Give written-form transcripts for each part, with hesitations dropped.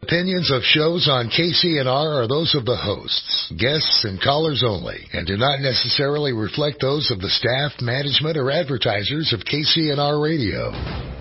Opinions of shows on KCNR are those of the hosts, guests, and callers only, and do not necessarily reflect those of the staff, management, or advertisers of KCNR Radio.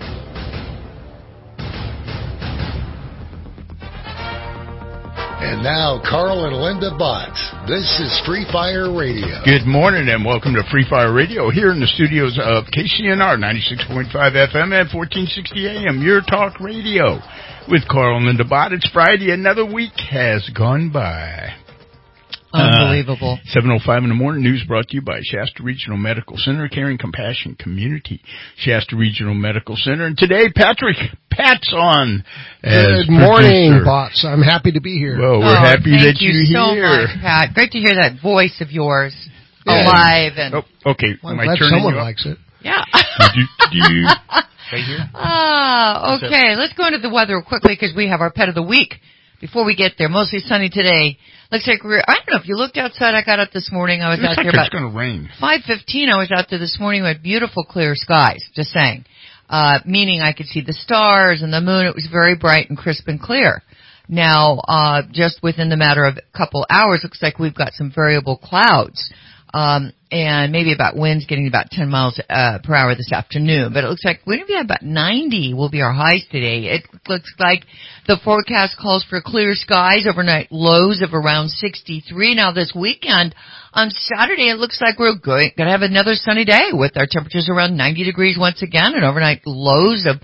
And now, Carl and Linda Bott. This is Free Fire Radio. Good morning and welcome to Free Fire Radio here in the studios of KCNR 96.5 FM at 1460 AM, your talk radio. With Carl and Linda Bott, it's Friday. Another week has gone by. Unbelievable. 7:05 in the morning. News brought to you by Shasta Regional Medical Center, Caring Compassion Community. Shasta Regional Medical Center. And today, Pat's on. Good morning, bots. I'm happy to be here. Well, we're happy that you're here. Thank you so much, Pat. Great to hear that voice of yours alive. And okay. Well, I'm glad someone likes it. Yeah. Do you right here? Okay. Let's go into the weather quickly because we have our pet of the week. Before we get there, mostly sunny today. Looks like I don't know if you looked outside. I got up this morning. I was out there about it's going to rain. 5:15. I was out there this morning with beautiful clear skies. Just saying, meaning I could see the stars and the moon. It was very bright and crisp and clear. Now, just within the matter of a couple hours, looks like we've got some variable clouds. And maybe about winds getting about 10 miles per hour this afternoon. But it looks like we're going to be about 90 will be our highs today. It looks like the forecast calls for clear skies, overnight lows of around 63. Now this weekend, on Saturday, it looks like we're going to have another sunny day with our temperatures around 90 degrees once again and overnight lows of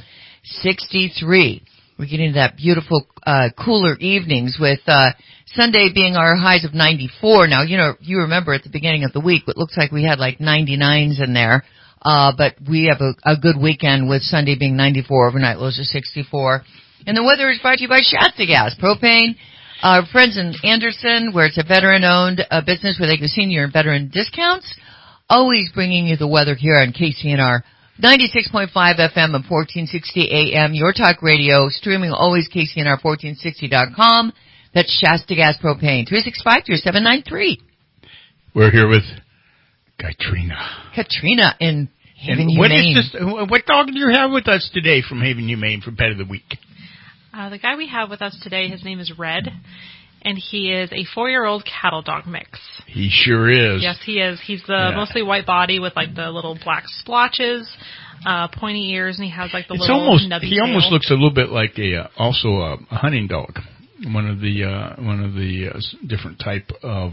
63. We're getting that beautiful, cooler evenings with, Sunday being our highs of 94. Now, you remember at the beginning of the week, it looks like we had like 99s in there. But we have a good weekend with Sunday being 94, overnight lows of 64. And the weather is brought to you by Shasta Gas Propane. Our friends in Anderson, where it's a veteran-owned business where they give senior and veteran discounts. Always bringing you the weather here on KCNR 96.5 FM and 1460 AM, your talk radio, streaming always KCNR1460.com. That's Shasta Gas Propane, 365-3793. We're here with Katrina. Katrina in Haven Humane. What dog do you have with us today from Haven Humane for Pet of the Week? The guy we have with us today, his name is Red, and he is a 4-year-old cattle dog mix. He sure is. Yes, he is. He's mostly white body with like the little black splotches, pointy ears, and he has like the little nubby tail. He almost looks a little bit like a hunting dog. One of the different type of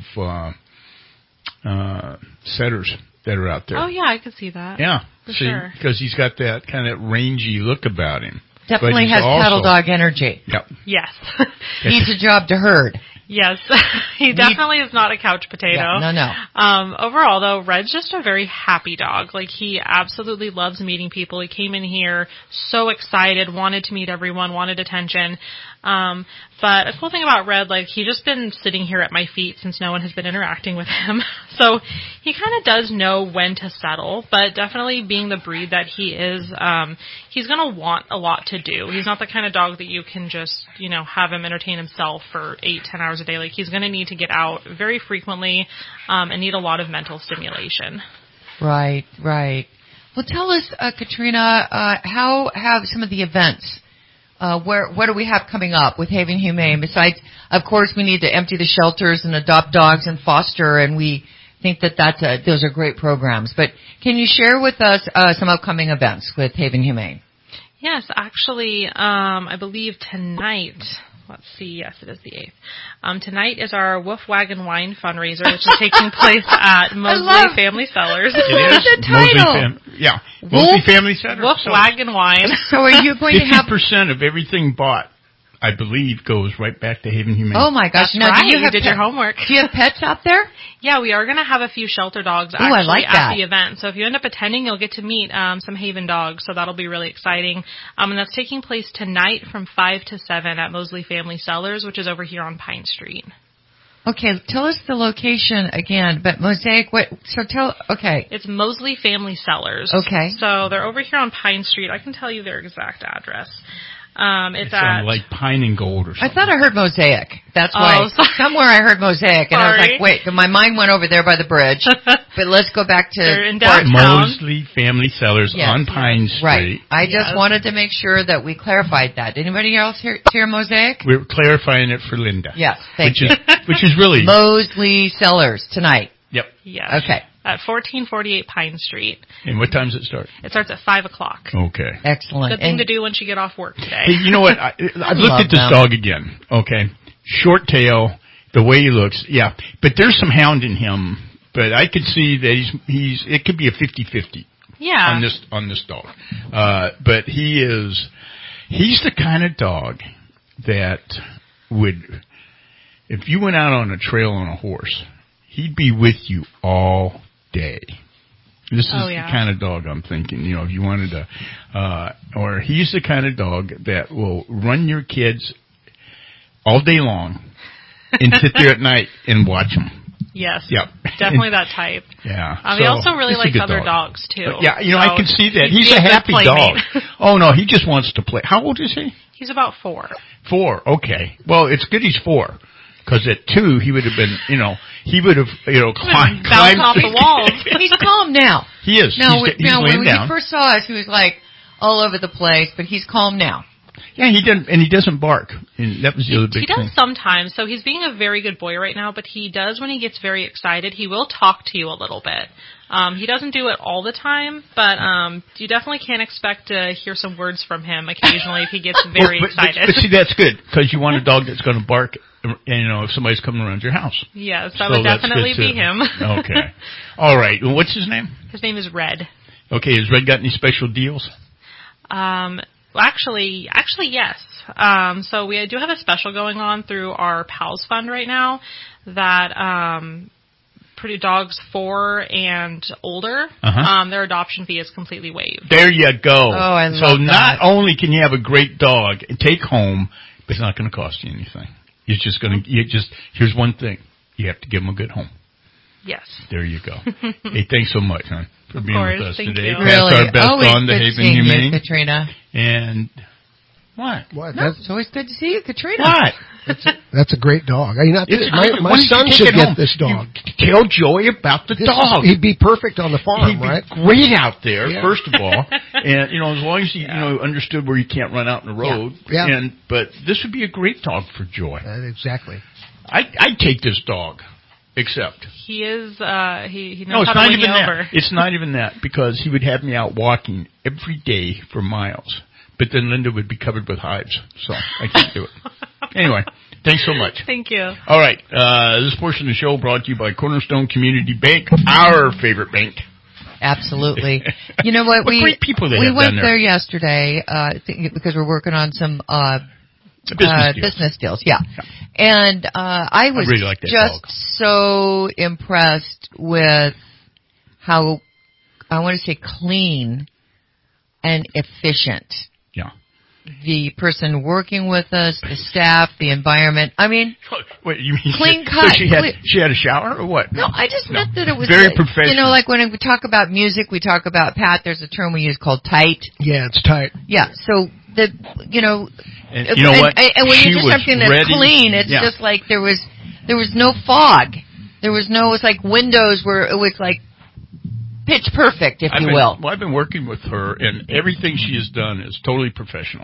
setters that are out there. Oh yeah, I could see that. Yeah, sure. Because he's got that kind of rangy look about him. Definitely has cattle dog energy. Yep. Yes. Needs a job to herd. Yes, he definitely is not a couch potato. Yeah, no. Overall, though, Red's just a very happy dog. Like, he absolutely loves meeting people. He came in here so excited, wanted to meet everyone, wanted attention. But a cool thing about Red, like, he's just been sitting here at my feet since no one has been interacting with him. So he kind of does know when to settle, but definitely being the breed that he is, he's going to want a lot to do. He's not the kind of dog that you can just, have him entertain himself for 8-10 hours a day. Like, he's going to need to get out very frequently, and need a lot of mental stimulation. Right. Well, tell us, Katrina, how have some of the events, what do we have coming up with Haven Humane? Besides, of course, we need to empty the shelters and adopt dogs and foster, and we think that those are great programs. But can you share with us some upcoming events with Haven Humane? Yes, actually, I believe tonight. Let's see. Yes, it is the 8th. Tonight is our Wolf Wagon Wine fundraiser, which is taking place at Mosley Family Cellars. It is the title. Mosley Family Cellars. Wolf Wagon Wine. So are you going to have 50% of everything bought, I believe, goes right back to Haven Humane. Oh my gosh! That's right. You did your homework. Do you have pets out there? Yeah, we are going to have a few shelter dogs at the event. So if you end up attending, you'll get to meet some Haven dogs. So that'll be really exciting. And that's taking place tonight from 5 to 7 at Mosley Family Cellars, which is over here on Pine Street. Okay, tell us the location again. But Mosaic, It's Mosley Family Cellars. Okay. So they're over here on Pine Street. I can tell you their exact address. It's on like Pine and Gold or something. I thought I heard Mosaic. That's why. Somewhere I heard Mosaic, and I was like, wait, my mind went over there by the bridge. But let's go back to They're in downtown. Mosley Family Cellars on Pine Street. Right. I just wanted to make sure that we clarified that. Anybody else hear Mosaic? We're clarifying it for Linda. Yes, thank you. Which is really Mosley Cellars tonight. Yep. Yes. Okay. At 1448 Pine Street. And what time does it start? It starts at 5 o'clock. Okay. Excellent. Good thing to do once you get off work today. Hey, you know what? I've looked at this dog again. Okay. Short tail, the way he looks. Yeah. But there's some hound in him. But I could see that it could be a 50-50. Yeah. On this dog. But he's the kind of dog that would, if you went out on a trail on a horse, he'd be with you all day. This is the kind of dog I'm thinking, if you wanted to, or he's the kind of dog that will run your kids all day long and sit there at night and watch them. Yes. Yep. Definitely that type. Yeah. He also really likes other dogs, too. Yeah, I can see that. He's a happy dog. Oh, no, he just wants to play. How old is he? He's about 4. 4, okay. Well, it's good he's 4. Because at 2, he would have been, he would have, climbed off the walls. He's calm now. He is. Now, he's when down. he first saw us, he was like all over the place, but he's calm now. Yeah, he doesn't bark. And that was the other big thing. He does sometimes. So he's being a very good boy right now, but he does when he gets very excited. He will talk to you a little bit. He doesn't do it all the time, but you definitely can't expect to hear some words from him occasionally if he gets very excited. But see, that's good, because you want a dog that's going to bark, if somebody's coming around your house. Yes, that would definitely be him. Okay. All right. Well, what's his name? His name is Red. Okay. Has Red got any special deals? Well, actually, yes. So we do have a special going on through our PALS Fund right now that pretty dogs 4 and older, their adoption fee is completely waived. There you go. Oh, I love that. So not only can you have a great dog and take home, but it's not going to cost you anything. It's just going to, here's one thing. You have to give them a good home. Yes. There you go. Hey, thanks so much, hon, for being with us today. You. Pass our best on to Haven Humane. Katrina. And what? It's always good to see you, Katrina. What? That's a great dog. My son should get this dog. Tell Joey about the dog. He'd be perfect on the farm, He'd be right? great out there, first of all. And, as long as he, understood where you can't run out in the road. Yeah. But this would be a great dog for Joy. Exactly. I'd take this dog. Except he is, he knows how to win you over. It's not even that, because he would have me out walking every day for miles. But then Linda would be covered with hives, so I can't do it. Anyway, thanks so much. Thank you. All right, this portion of the show brought to you by Cornerstone Community Bank, our favorite bank. Absolutely. You know what? Great people they we have went down there yesterday because we're working on some business deals. Yeah. And I was really like that just dog. so impressed with how, I want to say, clean and efficient. Yeah. The person working with us, the staff, the environment. I mean, what, you mean clean cut. So she had a shower or what? No, I just meant that it was very professional. Like when we talk about music, we talk about, Pat, there's a term we use called tight. Yeah, it's tight. Yeah. So and you know what? And when you do something that's clean, it's just like there was no fog. There was no, it's like windows where it was like pitch perfect, if you will. Well, I've been working with her, and everything she has done is totally professional.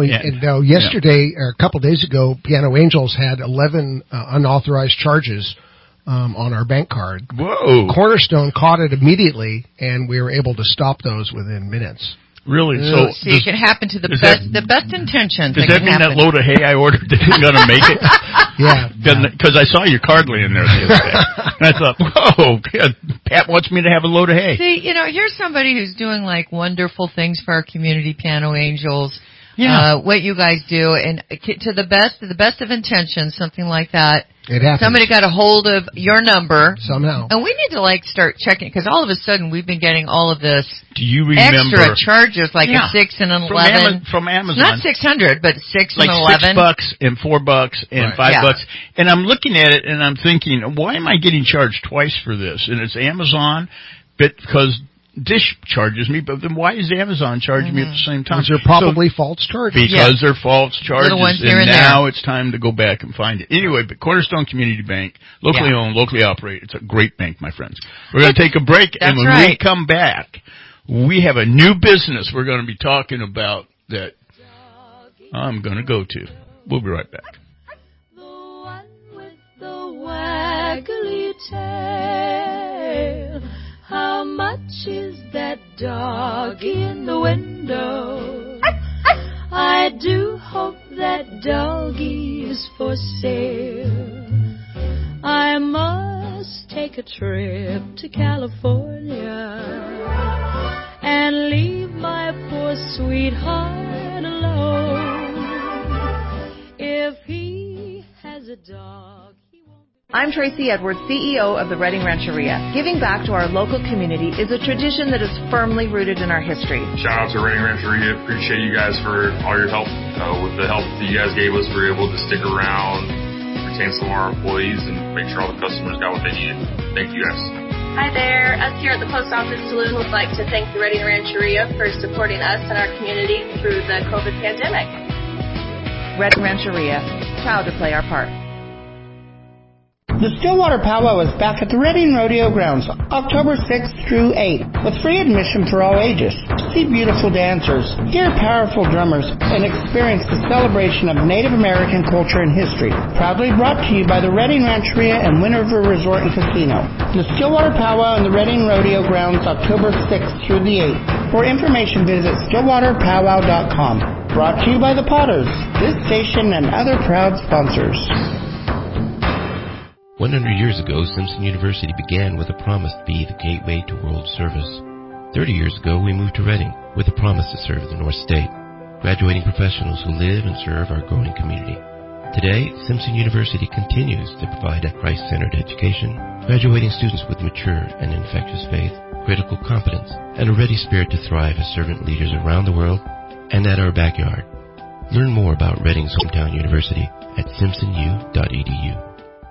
Yesterday, or a couple of days ago, Piano Angels had 11 unauthorized charges on our bank card. Whoa. Cornerstone caught it immediately, and we were able to stop those within minutes. Really? So see, it can happen to the best intentions. Does that mean that load of hay I ordered isn't going to make it? Yeah. Because I saw your card laying there the other day. And I thought, whoa, Pat wants me to have a load of hay. See, here's somebody who's doing like wonderful things for our community, Piano Angels. Yeah. What you guys do, and to the best of intentions, something like that. It happens. Somebody got a hold of your number somehow, and we need to start checking, because all of a sudden we've been getting all of this. Do you remember extra charges like a 6 and an 11 from Amazon? It's not 600, but 6 like and 11, $6 and $4 and $5. And I'm looking at it and I'm thinking, why am I getting charged twice for this? And it's Amazon, because Dish charges me, but then why is Amazon charging me at the same time? Those are probably false charges. Because they're false charges, ones and here and now there. it's time to go back and find it. Anyway, but Cornerstone Community Bank, locally owned, locally operated. It's a great bank, my friends. We're going to take a break, and when we come back, we have a new business we're going to be talking about that I'm going to go to. We'll be right back. The one with the waggly tail. How much is that dog in the window? I do hope that doggy is for sale. I must take a trip to California and leave my poor sweetheart alone. If he has a dog, he won't be... I'm Tracy Edwards, CEO of the Reading Rancheria. Giving back to our local community is a tradition that is firmly rooted in our history. Shout out to Reading Rancheria. Appreciate you guys for all your help. With the help that you guys gave us, we were able to stick around, retain some of our employees, and make sure all the customers got what they needed. Thank you guys. Hi there. Us here at the Post Office Saloon would like to thank the Reading Rancheria for supporting us and our community through the COVID pandemic. Reading Rancheria, proud to play our part. The Stillwater Powwow is back at the Reading Rodeo Grounds, October 6th through 8th, with free admission for all ages. See beautiful dancers, hear powerful drummers, and experience the celebration of Native American culture and history. Proudly brought to you by the Reading Rancheria and Wind River Resort and Casino. The Stillwater Powwow and the Reading Rodeo Grounds, October 6th through the 8th. For information, visit stillwaterpowwow.com. Brought to you by the Potters, this station, and other proud sponsors. 100 years ago, Simpson University began with a promise to be the gateway to world service. 30 years ago, we moved to Reading with a promise to serve the North State, graduating professionals who live and serve our growing community. Today, Simpson University continues to provide a Christ-centered education, graduating students with mature and infectious faith, critical competence, and a ready spirit to thrive as servant leaders around the world and at our backyard. Learn more about Reading's hometown university at simpsonu.edu.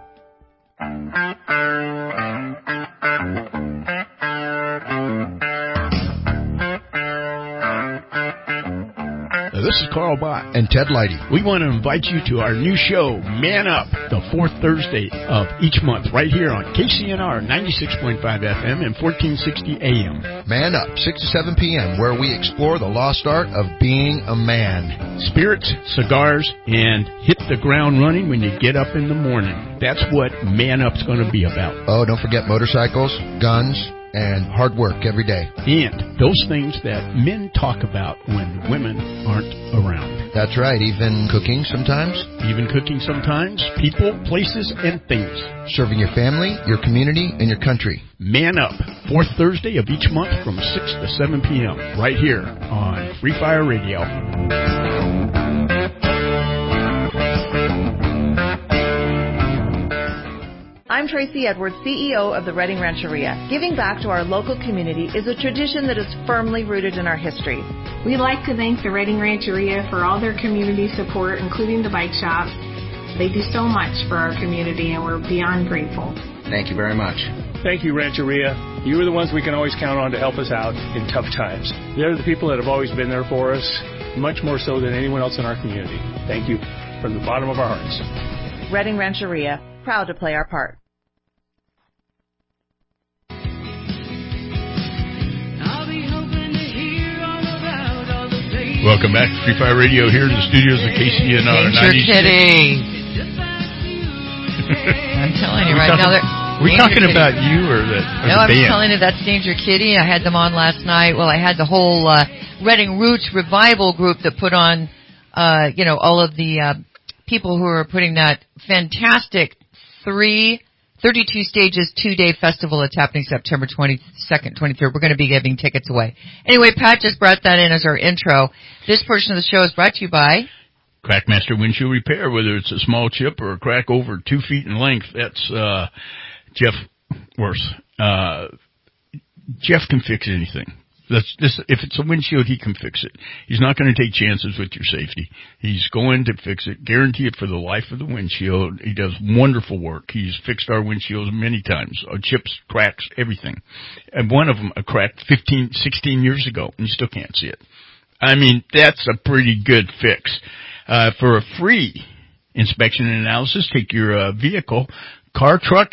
This is Carl Bott and Ted Leidy. We want to invite you to our new show, Man Up, the fourth Thursday of each month, right here on KCNR 96.5 FM and 1460 AM. Man Up, 6 to 7 p.m., where we explore the lost art of being a man. Spirits, cigars, and hit the ground running when you get up in the morning. That's what Man Up's going to be about. Oh, don't forget motorcycles, guns, and hard work every day. And those things that men talk about when women aren't around. That's right, even cooking sometimes. People, places, and things. Serving your family, your community, and your country. Man Up, fourth Thursday of each month from 6 to 7 p.m. right here on Free Fire Radio. I'm Tracy Edwards, CEO of the Reading Rancheria. Giving back to our local community is a tradition that is firmly rooted in our history. We'd like to thank the Reading Rancheria for all their community support, including the bike shop. They do so much for our community, and we're beyond grateful. Thank you very much. Thank you, Rancheria. You are the ones we can always count on to help us out in tough times. They're the people that have always been there for us, much more so than anyone else in our community. Thank you from the bottom of our hearts. Reading Rancheria, proud to play our part. Welcome back to Free Fire Radio here in the studios of KCNR. Danger Kitty. I'm telling you right now. We're talking about you or the No, I'm band? telling you that's Danger Kitty. I had them on last night. Well, I had the whole Reading Roots Revival group that put on, all of the people who are putting that fantastic 32 stages, 2-day festival that's happening September 22nd, 23rd. We're going to be giving tickets away. Anyway, Pat just brought that in as our intro. This portion of the show is brought to you by Crackmaster Windshield Repair, whether it's a small chip or a crack over 2 feet in length. That's Jeff Worse. Jeff can fix anything. If it's a windshield, he can fix it. He's not going to take chances with your safety. He's going to fix it, guarantee it for the life of the windshield. He does wonderful work. He's fixed our windshields many times, chips, cracks, everything. And one of them cracked 16 years ago, and you still can't see it. I mean, that's a pretty good fix. For a free inspection and analysis, take your vehicle, car, truck,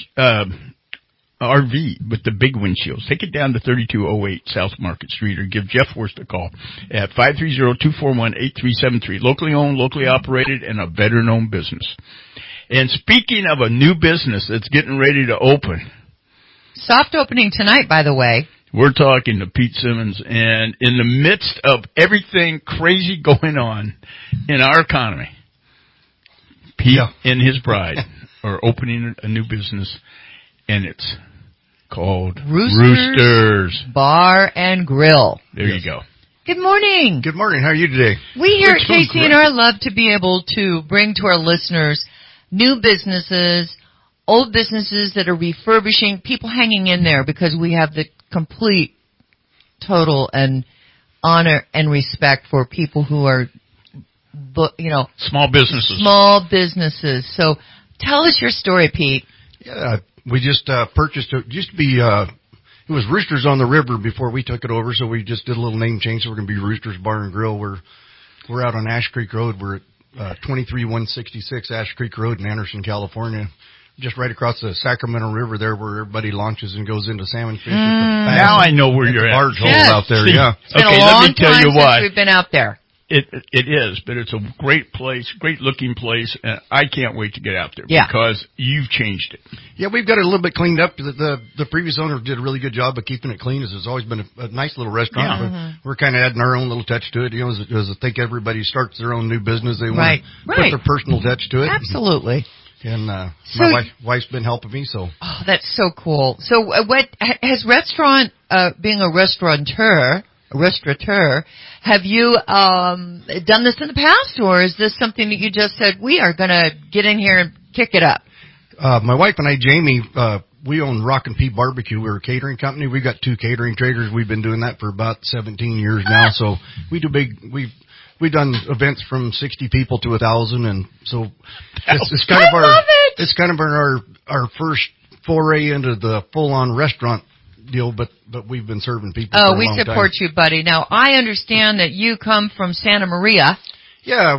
RV with the big windshields. Take it down to 3208 South Market Street or give Jeff Worst a call at 530-241-8373. Locally owned, locally operated, and a veteran-owned business. And speaking of a new business that's getting ready to open. Soft opening tonight, by the way. We're talking to Pete Simmons, and in the midst of everything crazy going on in our economy, Pete and his bride are opening a new business, and it's called Roosters Bar and Grill. There you go. Good morning. Good morning. How are you today? We here at KCNR love to be able to bring to our listeners new businesses, old businesses that are refurbishing, people hanging in there because we have the complete, total, and honor and respect for people who are, small businesses. Small businesses. So tell us your story, Pete. Yeah, we just purchased it. Used to be it was Roosters on the River before we took it over, so we just did a little name change. So we're going to be Roosters Bar and Grill. We're out on Ash Creek Road. We're at 23166 Ash Creek Road in Anderson, California. Just right across the Sacramento River there where everybody launches and goes into salmon fish. Now I know where you're at. Barge hole out there, yeah. It's been a long time since we've been out there. It is, but it's a great place, great looking place, and I can't wait to get out there because you've changed it. Yeah, we've got it a little bit cleaned up. The previous owner did a really good job of keeping it clean. It's always been a nice little restaurant. Yeah. But we're kind of adding our own little touch to it. You know, as I think everybody starts their own new business, they want to put their personal touch to it. Absolutely. And my wife's been helping me, so. Oh, that's so cool. So what has being a restaurateur, have you done this in the past, or is this something that you just said, we are going to get in here and kick it up? My wife and I, Jamie, we own Rock and Pea Barbecue. We're a catering company. We've got 2 catering traders. We've been doing that for about 17 years now, so we do we've done events from 60 people to 1,000, and so it's kind of it's kind of our first foray into the full-on restaurant deal, but we've been serving people for a long time. We support you, buddy. Now, I understand that you come from Santa Maria. Yeah,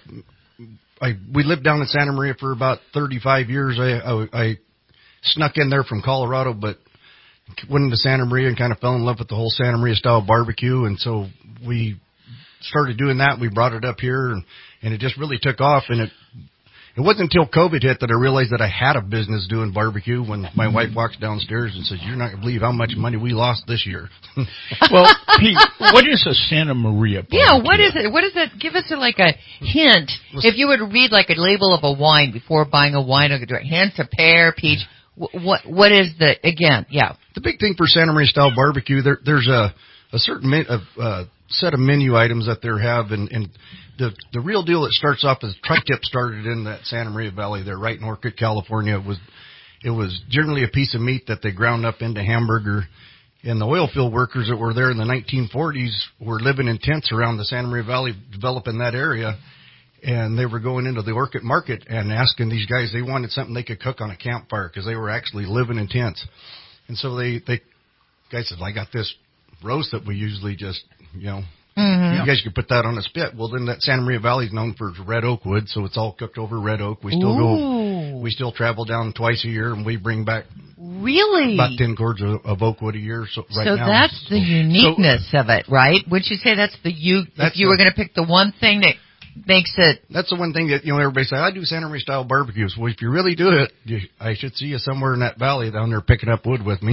we lived down in Santa Maria for about 35 years. I snuck in there from Colorado, but went into Santa Maria and kind of fell in love with the whole Santa Maria style barbecue, and so we started doing that. We brought it up here, and it just really took off. And it wasn't until COVID hit that I realized that I had a business doing barbecue. When my wife walks downstairs and says, "You're not going to believe how much money we lost this year." Well, Pete, what is a Santa Maria barbecue? Yeah, what is it? What is it? Give us a hint. If you were to read like a label of a wine before buying a wine, hint of pear, peach. What is the again? Yeah, the big thing for Santa Maria style barbecue. There's a certain set of menu items that they have, and the real deal that starts off as tri-tip started in that Santa Maria Valley there, right in Orcutt, California. It was generally a piece of meat that they ground up into hamburger, and the oil field workers that were there in the 1940s were living in tents around the Santa Maria Valley, developing that area, and they were going into the Orcutt market and asking these guys, they wanted something they could cook on a campfire because they were actually living in tents. And so the guy said, "I got this roast that we usually just, you guys could put that on a spit." Well, then that Santa Maria Valley is known for red oak wood, so it's all cooked over red oak. We still travel down twice a year, and we bring back about 10 cords of oak wood a year. So that's the uniqueness of it, right? Would you say if you were going to pick the one thing that makes it? That's the one thing that everybody says, "I do Santa Maria style barbecues." Well, if you really do it, I should see you somewhere in that valley down there picking up wood with me.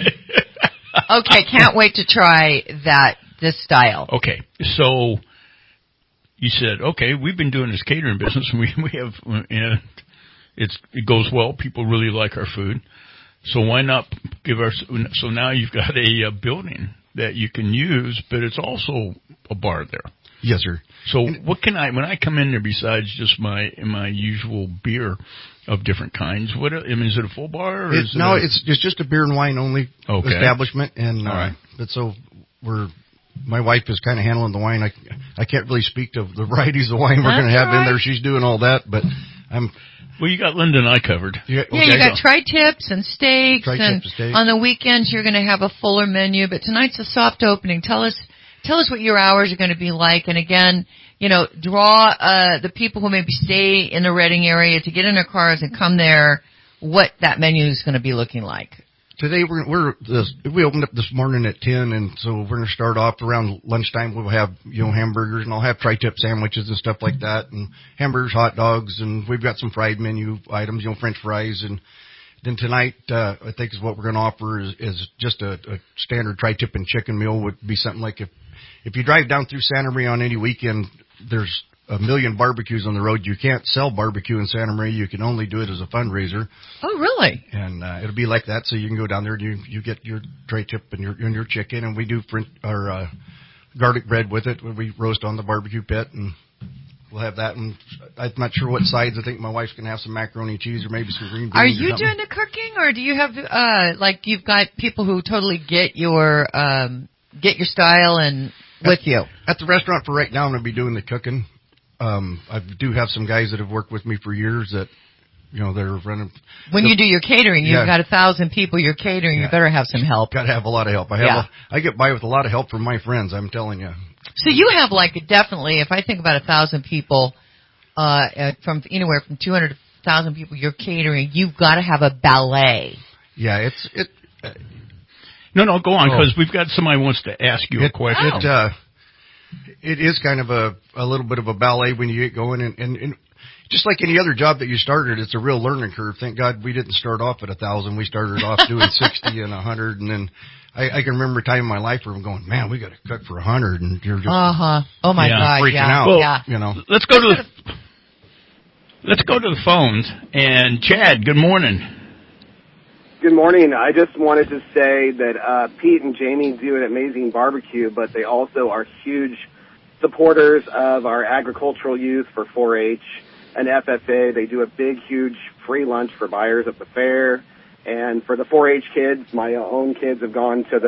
Okay, can't wait to try this style. Okay, so you said, okay, we've been doing this catering business, and we have, and it goes well. People really like our food, so why not so now you've got a building that you can use, but it's also a bar there. Yes, sir. So when I come in there, besides just my usual beer of different kinds, is it a full bar? Or it's just a beer and wine only establishment, and but so my wife is kind of handling the wine. I can't really speak to the varieties of wine we're going to have in there. She's doing all that, but Well, you got Linda and I covered. Yeah, you got tri-tips and steaks, and on the weekends you're going to have a fuller menu. But tonight's a soft opening. Tell us what your hours are going to be like. And again, draw the people who maybe stay in the Reading area to get in their cars and come there. What that menu is going to be looking like. Today we opened up this morning at 10, and so we're going to start off around lunchtime. We'll have hamburgers, and I'll have tri-tip sandwiches and stuff like that, and hamburgers, hot dogs, and we've got some fried menu items, French fries, and then tonight I think is what we're going to offer is just a standard tri-tip and chicken meal. Would be something like if you drive down through Santa Maria on any weekend, there's a million barbecues on the road. You can't sell barbecue in Santa Maria. You can only do it as a fundraiser. Oh, really? And it'll be like that. So you can go down there and you get your tri-tip and your chicken, and we do our garlic bread with it. We roast on the barbecue pit, and we'll have that. And I'm not sure what sides. I think my wife's gonna have some macaroni and cheese or maybe some green beans. Are you doing the cooking, or do you have you've got people who totally get your style and with you at the restaurant for right now? I'm gonna be doing the cooking. I do have some guys that have worked with me for years that, they're running. When you do your catering, you've got 1,000 people you're catering. You better have some help. Got to have a lot of help. I get by with a lot of help from my friends. I'm telling you. So you have definitely, if I think about 1,000 people, from anywhere from 200 to 1,000 people you're catering, you've got to have a ballet. Yeah, No, go on, because we've got somebody who wants to ask you a question. It is kind of a little bit of a ballet when you get going, and just like any other job that you started, it's a real learning curve. Thank God we didn't start off at 1,000. We started off doing 60 and 100, and then I can remember a time in my life where I'm going, man, we got to cook for 100, and you're just oh my God, freaking out. Well, let's go to the phones. And Chad, good morning. Good morning. I just wanted to say that Pete and Jamie do an amazing barbecue, but they also are huge supporters of our agricultural youth for 4-H and FFA. They do a big, huge free lunch for buyers at the fair. And for the 4-H kids, my own kids have gone to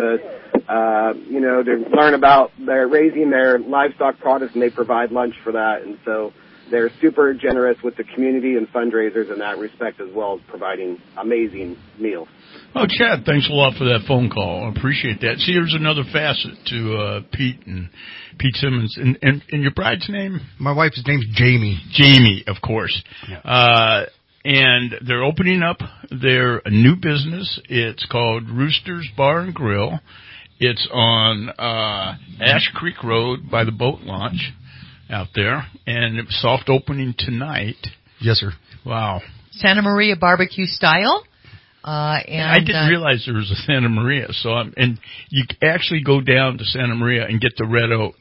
to learn about their raising their livestock products, and they provide lunch for that. And so they're super generous with the community and fundraisers in that respect, as well as providing amazing meals. Oh, Chad, thanks a lot for that phone call. I appreciate that. See, here's another facet to Pete Simmons. And your bride's name? My wife's name's Jamie. Jamie, of course. Yeah. And they're opening up their new business. It's called Roosters Bar and Grill. It's on Ash Creek Road by the boat launch out there, and it's soft opening tonight. Yes, sir. Wow. Santa Maria barbecue style. And I didn't realize there was a Santa Maria. And you actually go down to Santa Maria and get the Red Oak.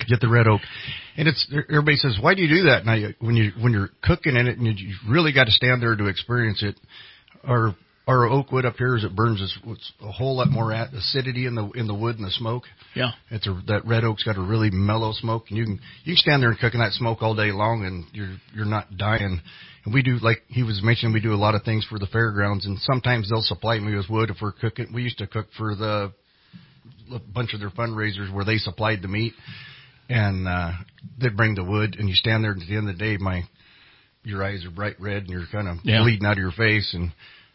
And everybody says, why do you do that? Now, when you're cooking in it, and you really got to stand there to experience it. Our oak wood up here, as it burns, it's a whole lot more acidity in the wood and the smoke. Yeah, that red oak's got a really mellow smoke, and you can stand there and cook in that smoke all day long, and you're not dying. And we do, like he was mentioning, we do a lot of things for the fairgrounds, and sometimes they'll supply me with wood if we're cooking. We used to cook for a bunch of their fundraisers where they supplied the meat, and they'd bring the wood, and you stand there, and at the end of the day, your eyes are bright red, and you're kind of bleeding out of your face, and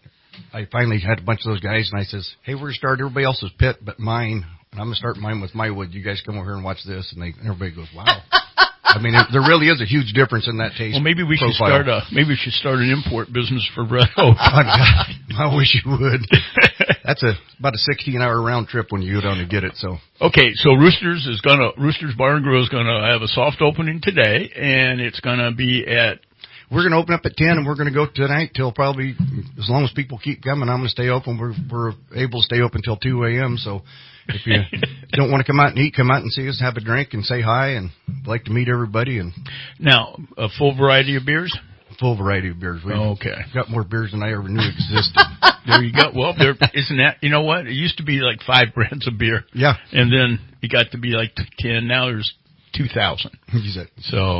I finally had a bunch of those guys, and I says, hey, we're going to start everybody else's pit but mine, and I'm going to start mine with my wood. You guys come over here and watch this. And everybody goes, wow. I mean, there really is a huge difference in that taste. Well, maybe we should start an import business for Red Oak. Oh, God, I wish you would. That's about a 16-hour round trip when you go down to get it. So okay, so Roosters Bar and Grill is gonna have a soft opening today, and it's gonna be at. We're going to open up at 10, and we're going to go tonight till probably, as long as people keep coming, I'm going to stay open. We're able to stay open till 2 a.m., so if you don't want to come out and eat, come out and see us, have a drink, and say hi, and I'd like to meet everybody. And now, a full variety of beers? Full variety of beers. We've got more beers than I ever knew existed. There you go. Well, isn't that, you know what? It used to be like 5 brands of beer. Yeah. And then it got to be like 10. Now there's 2,000. So...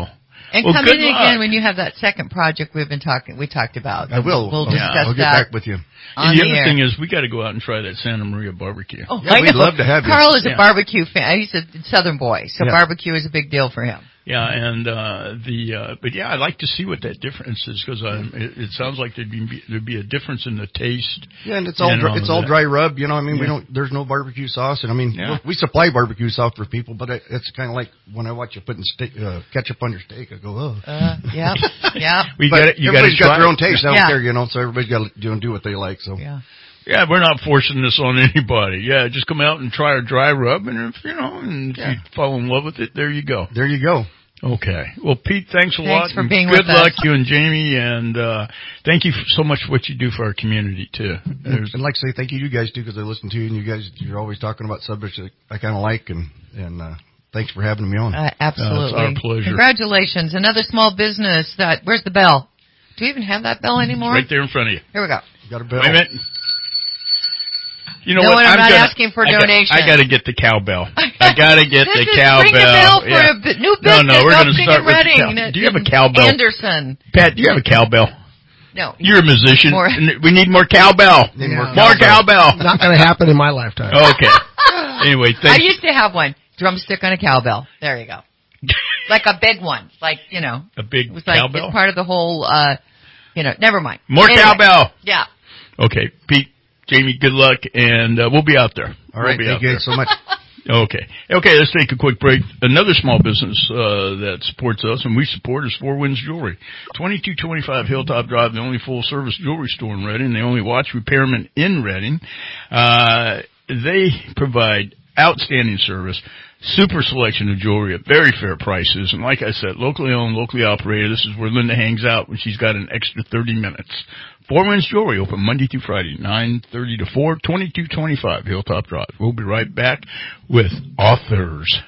And well, come in luck. again when you have that second project we talked about. I will. We'll discuss I'll get that. back with you. And the other thing is, we got to go out and try that Santa Maria barbecue. Oh, yeah, we'd love to have you. Carl is a barbecue fan. He's a Southern boy, so barbecue is a big deal for him. Yeah, and but yeah, I'd like to see what that difference is, because it sounds like there'd be a difference in the taste. Yeah, and it's all dry rub. You know, I mean, there's no barbecue sauce, and I mean, we supply barbecue sauce for people, but it's kind of like when I watch you putting ketchup on your steak, I go, oh. Yeah. Everybody's got their own taste. I don't care, you know. So everybody's got to do what they like. So. Yeah. Yeah, we're not forcing this on anybody. Yeah, just come out and try our dry rub, and if you fall in love with it, there you go. There you go. Okay. Well, Pete, thanks a lot. Thanks for being with us. Good luck, you and Jamie, and thank you so much for what you do for our community, too. And I'd like to say thank you guys, too, because I listen to you, and you're always talking about subjects that I kind of like, and thanks for having me on. Absolutely. It's our pleasure. Congratulations. Another small business where's the bell? Do we even have that bell anymore? Right there in front of you. Here we go. You got a bell. Wait a minute. You know what? I'm not asking for donations. I got to get the cowbell. I got to get the cowbell. Ring the bell for a new business. No, we're going to start with the cowbell. Do you have a cowbell? Anderson. Pat, do you have a cowbell? No. You're a musician. We need more cowbell. More cowbell. Not going to happen in my lifetime. Okay. Anyway, thanks. I used to have one. Drumstick on a cowbell. There you go. Like a big one. Like, you know. A big It's cowbell? part of the whole, never mind. More cowbell. Yeah. Okay. Pete, Jamie, good luck, and we'll be out there. All right. Thank you so much. Okay, let's take a quick break. Another small business that supports us, and we support, is Four Winds Jewelry. 2225 Hilltop Drive, the only full-service jewelry store in Reading, the only watch repairman in Reading. They provide outstanding service, super selection of jewelry at very fair prices, and like I said, locally owned, locally operated. This is where Linda hangs out when she's got an extra 30 minutes. Four Winds Jewelry, open Monday through Friday, 9:30 to 4, 2225 Hilltop Drive. We'll be right back with Authors.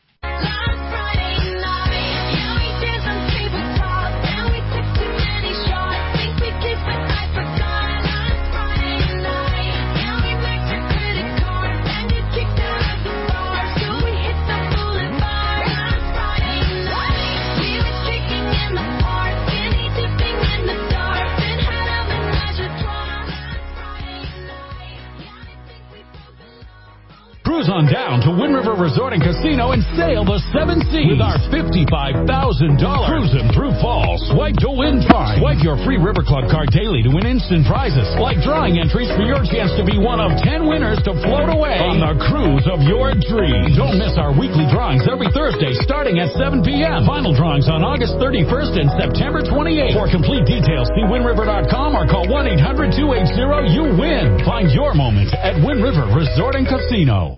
Cruise on down to Wind River Resort and Casino and sail the 7 seas with our $55,000 cruising through fall. Swipe to win time. Swipe your free River Club card daily to win instant prizes like drawing entries for your chance to be one of 10 winners to float away on the cruise of your dreams. Don't miss our weekly drawings every Thursday starting at 7 p.m. Final drawings on August 31st and September 28th. For complete details, see windriver.com or call 1-800-280-YOU-WIN. Find your moment at Wind River Resort and Casino.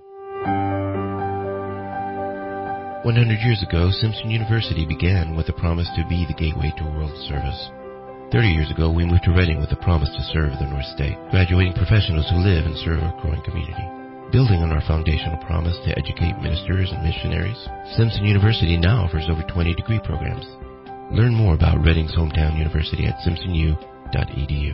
100 years ago, Simpson University began with a promise to be the gateway to world service. 30 years ago, we moved to Reading with a promise to serve the North State, graduating professionals who live and serve our growing community. Building on our foundational promise to educate ministers and missionaries, Simpson University now offers over 20 degree programs. Learn more about Reading's hometown university at simpsonu.edu.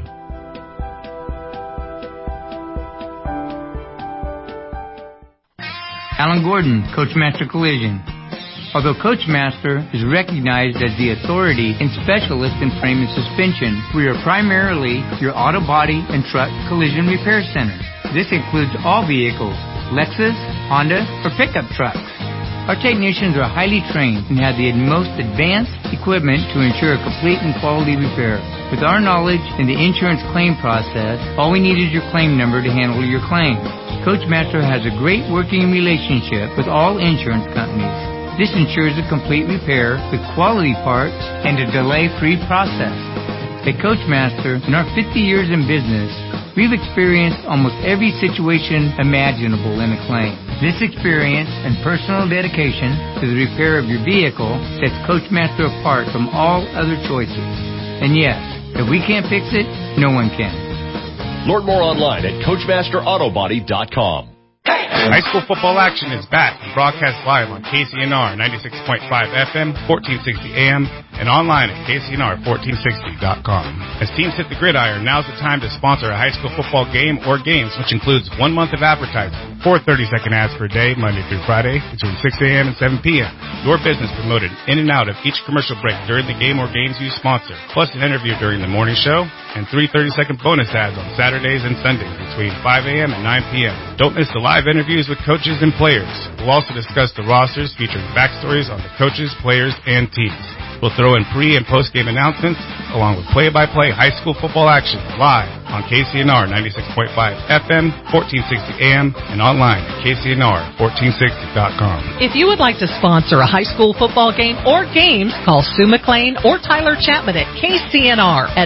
Alan Gordon, Coachmaster Collision. Although Coachmaster is recognized as the authority and specialist in frame and suspension, we are primarily your auto body and truck collision repair center. This includes all vehicles, Lexus, Honda, or pickup trucks. Our technicians are highly trained and have the most advanced equipment to ensure a complete and quality repair. With our knowledge in the insurance claim process, all we need is your claim number to handle your claim. Coachmaster has a great working relationship with all insurance companies. This ensures a complete repair with quality parts and a delay-free process. At Coachmaster, in our 50 years in business, we've experienced almost every situation imaginable in a claim. This experience and personal dedication to the repair of your vehicle sets Coachmaster apart from all other choices. And yes, if we can't fix it, no one can. Learn more online at CoachmasterAutobody.com. High school football action is back and broadcast live on KCNR 96.5 FM, 1460 AM, and online at KCNR1460.com. As teams hit the gridiron, now's the time to sponsor a high school football game or games, which includes 1 month of advertising, 4 30-second ads per day, Monday through Friday, between 6 a.m. and 7 p.m. Your business promoted in and out of each commercial break during the game or games you sponsor, plus an interview during the morning show, and 3 30-second bonus ads on Saturdays and Sundays between 5 a.m. and 9 p.m. Don't miss the live interviews with coaches and players. We'll also discuss the rosters featuring backstories on the coaches, players, and teams. We'll throw in pre- and post-game announcements, along with play-by-play high school football action live on KCNR 96.5 FM, 1460 AM, and online at KCNR1460.com. If you would like to sponsor a high school football game or games, call Sue McLean or Tyler Chapman at KCNR at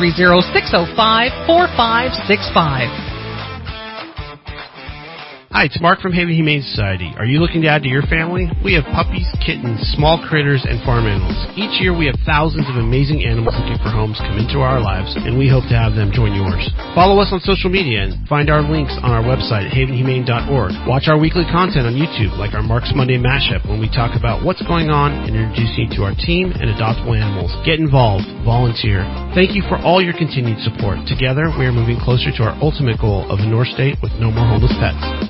530-605-4565. Hi, it's Mark from Haven Humane Society. Are you looking to add to your family? We have puppies, kittens, small critters, and farm animals. Each year we have thousands of amazing animals looking for homes come into our lives, and we hope to have them join yours. Follow us on social media and find our links on our website at havenhumane.org. Watch our weekly content on YouTube, like our Mark's Monday Mashup, when we talk about what's going on and introduce you to our team and adoptable animals. Get involved. Volunteer. Thank you for all your continued support. Together, we are moving closer to our ultimate goal of a North State with no more homeless pets.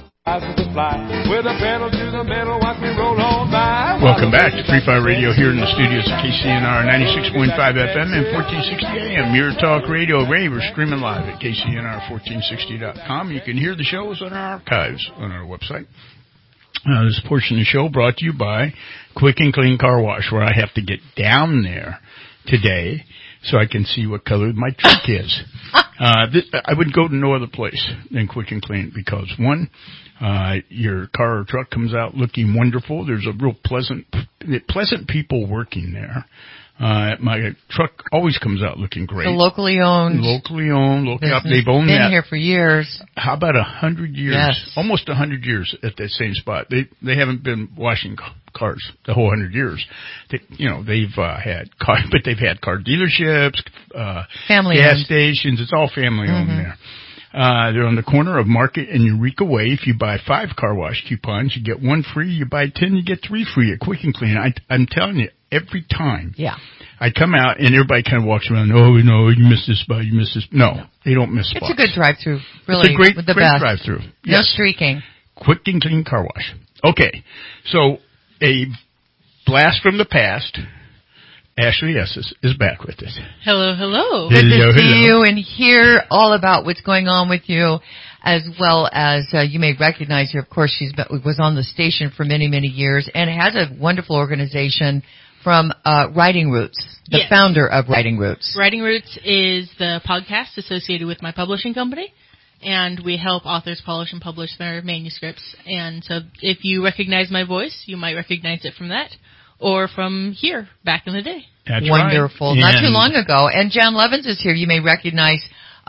Welcome back to Free Fire Radio here in the studios of KCNR 96.5 FM and 1460 AM. Your Talk Radio. We're streaming live at KCNR1460.com. You can hear the shows on our archives on our website. This portion of the show brought to you by Quick and Clean Car Wash, where I have to get down there today so I can see what color my truck is. I would go to no other place than Quick and Clean because, one, your car or truck comes out looking wonderful. There's a real pleasant people working there. My truck always comes out looking great. So locally owned. They've owned been that here for years. How about 100 years? Yes. Almost 100 years at that same spot. They haven't been washing cars the whole 100 years. They've had car, but they've had car dealerships, family gas owned stations. It's all family owned there. They're on the corner of Market and Eureka Way. If you buy 5 car wash coupons, you get 1 free. You buy 10, you get 3 free at Quick and Clean. I'm telling you, every time. Yeah. I come out and everybody kind of walks around. Oh, no, you missed this spot. You missed this. No, they don't miss spots. It's a good drive-through. Really, it's a great, with the great best. drive-through. No Yes. streaking. Quick and Clean Car Wash. Okay, so a blast from the past. Ashley Esses is back with us. Hello, hello. Good to see you and hear all about what's going on with you, as well as you may recognize her. Of course, was on the station for many, many years and has a wonderful organization from Writing Roots, the Yes. founder of Writing Roots. Writing Roots is the podcast associated with my publishing company, and we help authors polish and publish their manuscripts. And so if you recognize my voice, you might recognize it from that or from here back in the day. That's wonderful. Right. Not too long ago. And Jen Levins is here. You may recognize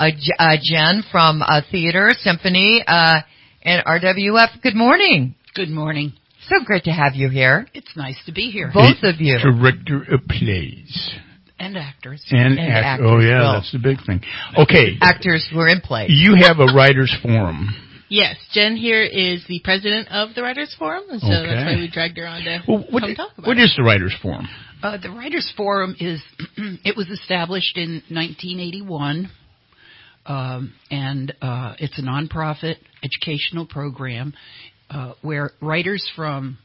Jen from theater, symphony, and RWF. Good morning. Good morning. So great to have you here. It's nice to be here. Both of you. Director of plays. And actors. And actors. Oh, yeah, that's the big thing. Okay. Actors who are in plays. You have a writer's forum. Yes, Jen here is the president of the Writers Forum, and so that's why we dragged her on to come talk about it. What is the Writers Forum? The Writers Forum it was established in 1981, and it's a nonprofit educational program where writers from,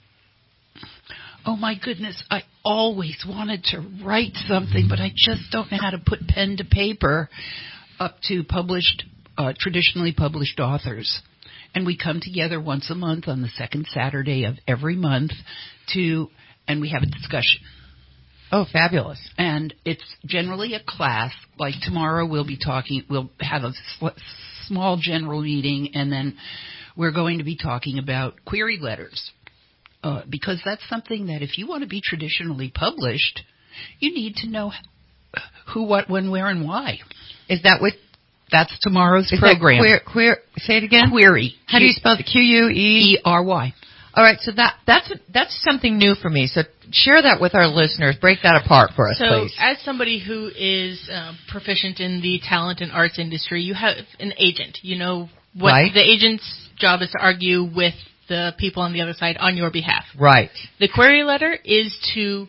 oh my goodness, I always wanted to write something, but I just don't know how to put pen to paper, up to traditionally published authors. And we come together once a month on the second Saturday of every month and we have a discussion. Oh, fabulous. And it's generally a class. Like tomorrow we'll have a small general meeting, and then we're going to be talking about query letters. Because that's something that if you want to be traditionally published, you need to know who, what, when, where, and why. Is that what? That's tomorrow's program. Queer, say it again? Query. How do you spell it? Q-U-E-R-Y. All right, so that's something new for me. So share that with our listeners. Break that apart for us, please. So as somebody who is proficient in the talent and arts industry, you have an agent. You know what the agent's job is to argue with the people on the other side on your behalf. Right. The query letter is to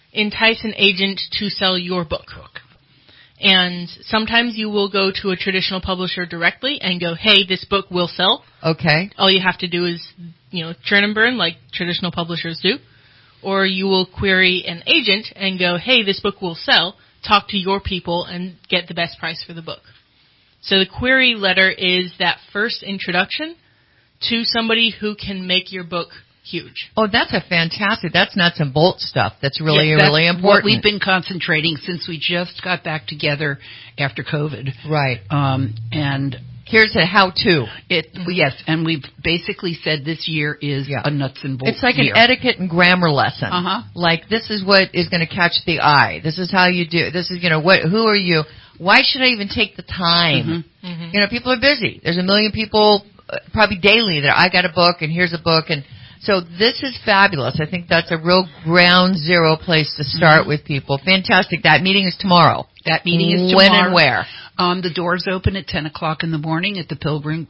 entice an agent to sell your book. And sometimes you will go to a traditional publisher directly and go, hey, this book will sell. Okay. All you have to do is, churn and burn like traditional publishers do. Or you will query an agent and go, hey, this book will sell. Talk to your people and get the best price for the book. So the query letter is that first introduction to somebody who can make your book huge. Oh, that's that's nuts and bolts stuff. That's really, that's really important. What we've been concentrating since we just got back together after COVID. Right. And here's a how-to. Yes, and we've basically said this year is a nuts and bolts It's like year. an etiquette and grammar lesson. Uh-huh. Like, this is what is going to catch the eye. This is how you do. This is, who are you? Why should I even take the time? Mm-hmm. People are busy. There's a million people probably daily that I got a book and here's a book, and so this is fabulous. I think that's a real ground zero place to start with people. Fantastic. That meeting is tomorrow. That meeting is tomorrow. When and where? The doors open at 10 o'clock in the morning at the Pilgrim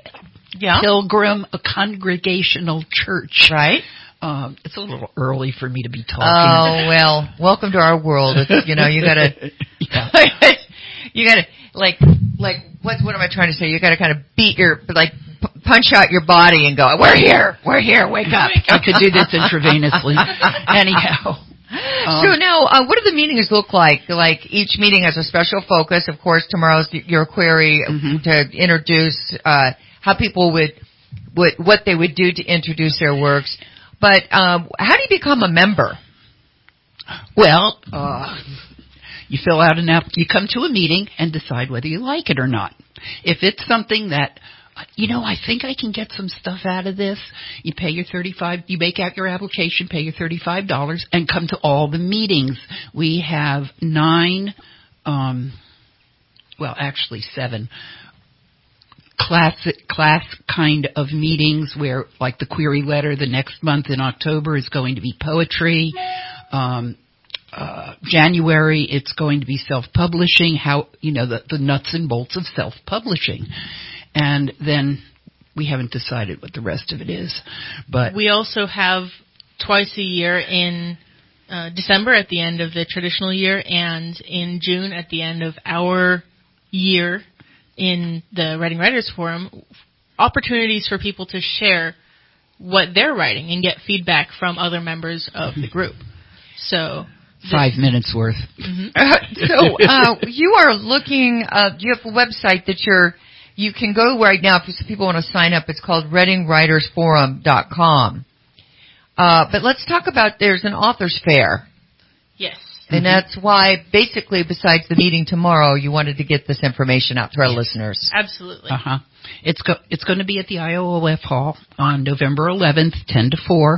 Congregational Church. Right. It's a little early for me to be talking. Oh, well, welcome to our world. It's, you gotta, you gotta, what am I trying to say? You gotta kind of punch out your body and go, we're here, wake up. I could do this intravenously. Anyhow. So now, what do the meetings look like? Like, each meeting has a special focus. Of course, tomorrow's your query to introduce how people what they would do to introduce their works. But how do you become a member? Well, you fill out you come to a meeting and decide whether you like it or not. If it's something that, I think I can get some stuff out of this, you pay your you make out your application, pay your $35, and come to all the meetings. We have 7 class kind of meetings where, like the query letter, the next month in October is going to be poetry. January, it's going to be self-publishing, the nuts and bolts of self-publishing. And then we haven't decided what the rest of it is. But we also have twice a year in December at the end of the traditional year and in June at the end of our year in the Writing Writers Forum, opportunities for people to share what they're writing and get feedback from other members of the group. So 5 minutes worth. So you are looking, you have a website that you can go right now if people want to sign up. It's called readingwritersforum.com. But let's talk about, there's an author's fair. Yes. And that's why, basically, besides the meeting tomorrow, you wanted to get this information out to our listeners. Absolutely. It's going to be at the IOOF Hall on November 11th, 10 to 4.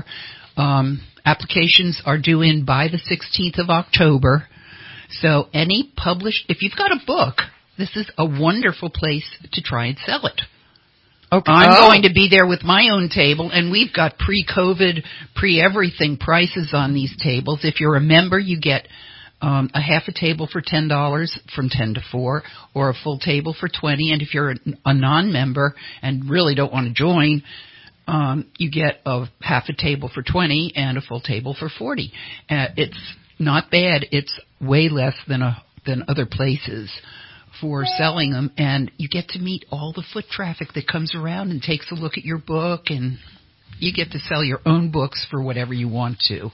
Applications are due in by the 16th of October. So if you've got a book, this is a wonderful place to try and sell it. Okay. I'm going to be there with my own table, and we've got pre-COVID, pre-everything prices on these tables. If you're a member, you get a half a table for $10 from 10 to 4, or a full table for $20. And if you're a non-member and really don't want to join, you get a half a table for $20 and a full table for $40. It's not bad. It's way less than other places for selling them, and you get to meet all the foot traffic that comes around and takes a look at your book, and you get to sell your own books for whatever you want to.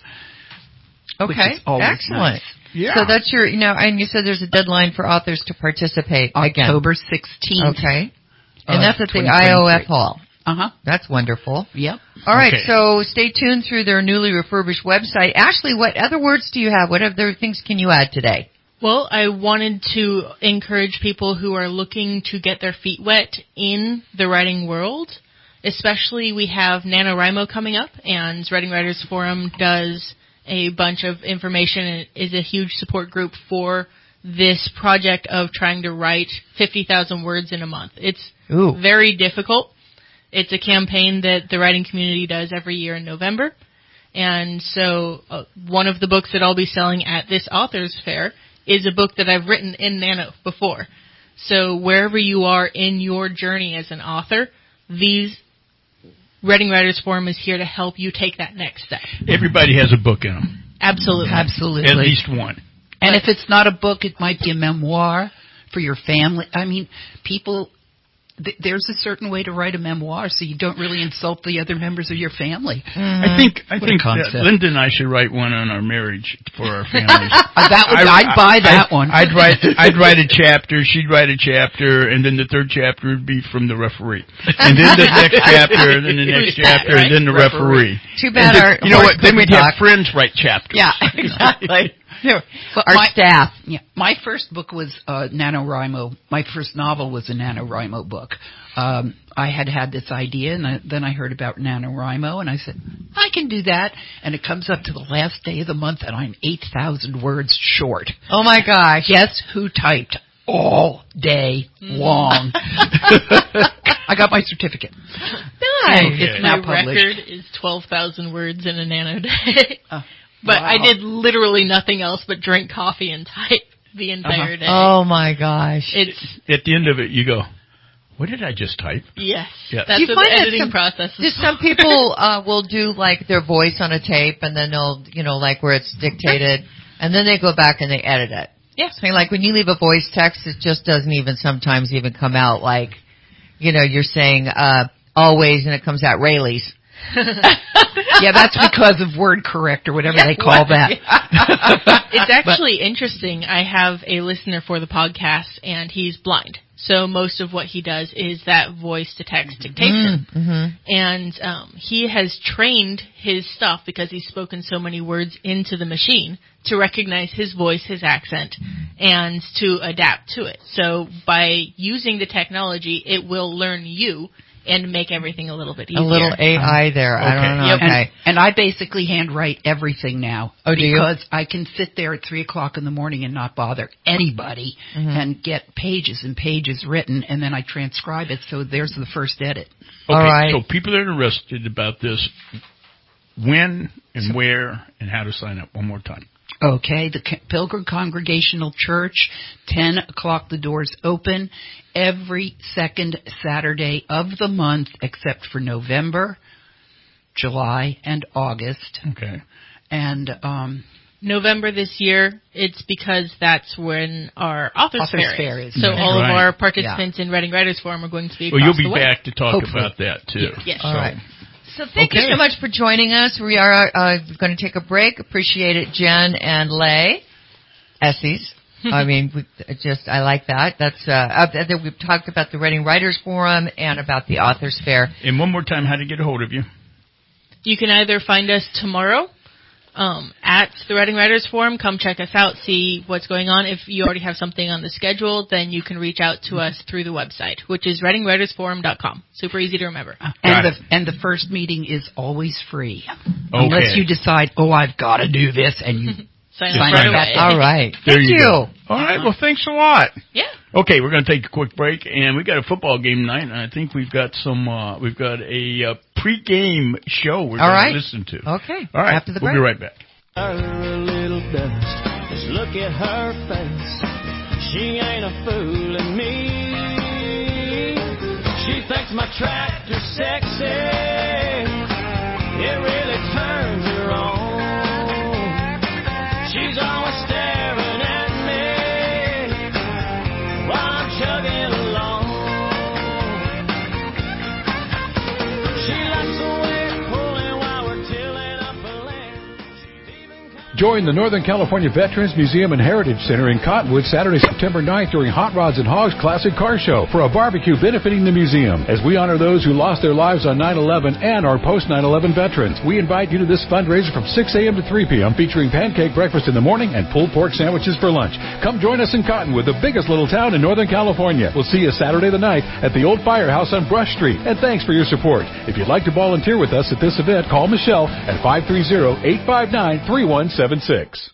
Okay, excellent. Nice. Yeah. So that's your, and you said there's a deadline for authors to participate again. October 16th. Okay. And that's at the IOF Hall. That's wonderful. Yep. All right, so stay tuned through their newly refurbished website. Ashley, what other words do you have? What other things can you add today? Well, I wanted to encourage people who are looking to get their feet wet in the writing world. Especially, we have NaNoWriMo coming up, and Writing Writers Forum does a bunch of information and is a huge support group for this project of trying to write 50,000 words in a month. It's very difficult. It's a campaign that the writing community does every year in November. And so one of the books that I'll be selling at this author's fair is a book that I've written in Nano before. So wherever you are in your journey as an author, these Writing Writers Forum is here to help you take that next step. Everybody has a book in them. Absolutely. Absolutely. At least one. And if it's not a book, it might be a memoir for your family. I mean, people, there's a certain way to write a memoir so you don't really insult the other members of your family. I think Linda and I should write one on our marriage for our families. I'd buy that one. I'd write a chapter, she'd write a chapter, and then the third chapter would be from the referee. And then the next chapter, and then the next chapter, and then the referee. Too bad then we'd have friends write chapters. Yeah, exactly. But our staff. Yeah, my first book was NaNoWriMo. My first novel was a NaNoWriMo book. I had this idea, and then I heard about NaNoWriMo, and I said, I can do that. And it comes up to the last day of the month, and I'm 8,000 words short. Oh, my gosh. Guess who typed all day long? I got my certificate. Nice. It's now my published. record is 12,000 words in a nanoday. But wow. I did literally nothing else but drink coffee and type the entire day. Oh, my gosh. It's at the end of it, you go, what did I just type? Yes. Yeah. That's what the editing process is. Some people will do, like, their voice on a tape, and then they'll, like where it's dictated, and then they go back and they edit it. Yeah. I mean, like, when you leave a voice text, it just doesn't even sometimes even come out like, you're saying always, and it comes out Rayleigh's. Yeah, that's because of word correct or whatever they call that. It's actually interesting. I have a listener for the podcast, and he's blind. So most of what he does is that voice-to-text dictation. And he has trained his stuff, because he's spoken so many words into the machine, to recognize his voice, his accent, and to adapt to it. So by using the technology, it will learn you and make everything a little bit easier. A little AI there. I don't know. Yep. Okay. And I basically handwrite everything now. Oh, do you? Because I can sit there at 3 o'clock in the morning and not bother anybody and get pages and pages written, and then I transcribe it, so there's the first edit. Okay, all right. So people that are interested about this, when and where and how to sign up, one more time. Okay, the Pilgrim Congregational Church, 10 o'clock the doors open, every second Saturday of the month except for November, July, and August. Okay. And November this year, it's because that's when our Authors Fair is. So all of Right. our participants in Reading Writers Forum are going to be across Well, you'll be the way. back to talk Hopefully. about that, too. Yes. All right. So thank you so much for joining us. We are going to take a break. Appreciate it, Jen and Lay. Essies. I mean, I like that. That's we've talked about the Reading Writers Forum and about the Authors Fair. And one more time, how to get a hold of you. You can either find us tomorrow at the Reading Writers Forum. Come check us out, see what's going on. If you already have something on the schedule, then you can reach out to us through the website, which is readingwritersforum.com. Super easy to remember. And the first meeting is always free. Unless you decide, I've got to do this, and you sign up right away. All right. There Thank you you. go. All right. Well, thanks a lot. Yeah. Okay, we're going to take a quick break, and we got a football game tonight, and I think we've got a pre-game show we're going to listen to. Okay. All right. After the break. We'll be right back. A little dust. Just look at her face. She ain't a fooling me. She thinks my tractor's sexy. It really turns her on. She's always staring at me while I'm chugging along. She likes the way it's pulling while we're tilling up a land. Join the Northern California Veterans Museum and Heritage Center in Cottonwood Saturday, September 9th during Hot Rods and Hogs Classic Car Show for a barbecue benefiting the museum as we honor those who lost their lives on 9/11 and our post-9/11 veterans. We invite you to this fundraiser from 6 a.m. to 3 p.m. featuring pancake breakfast in the morning and pulled pork sandwiches for lunch. Come join us in Cottonwood, the biggest little town in Northern California. We'll see you Saturday the 9th at the Old Firehouse on Brush Street. And thanks for your support. If you'd like to volunteer with us at this event, call Michelle at 530-859-3176.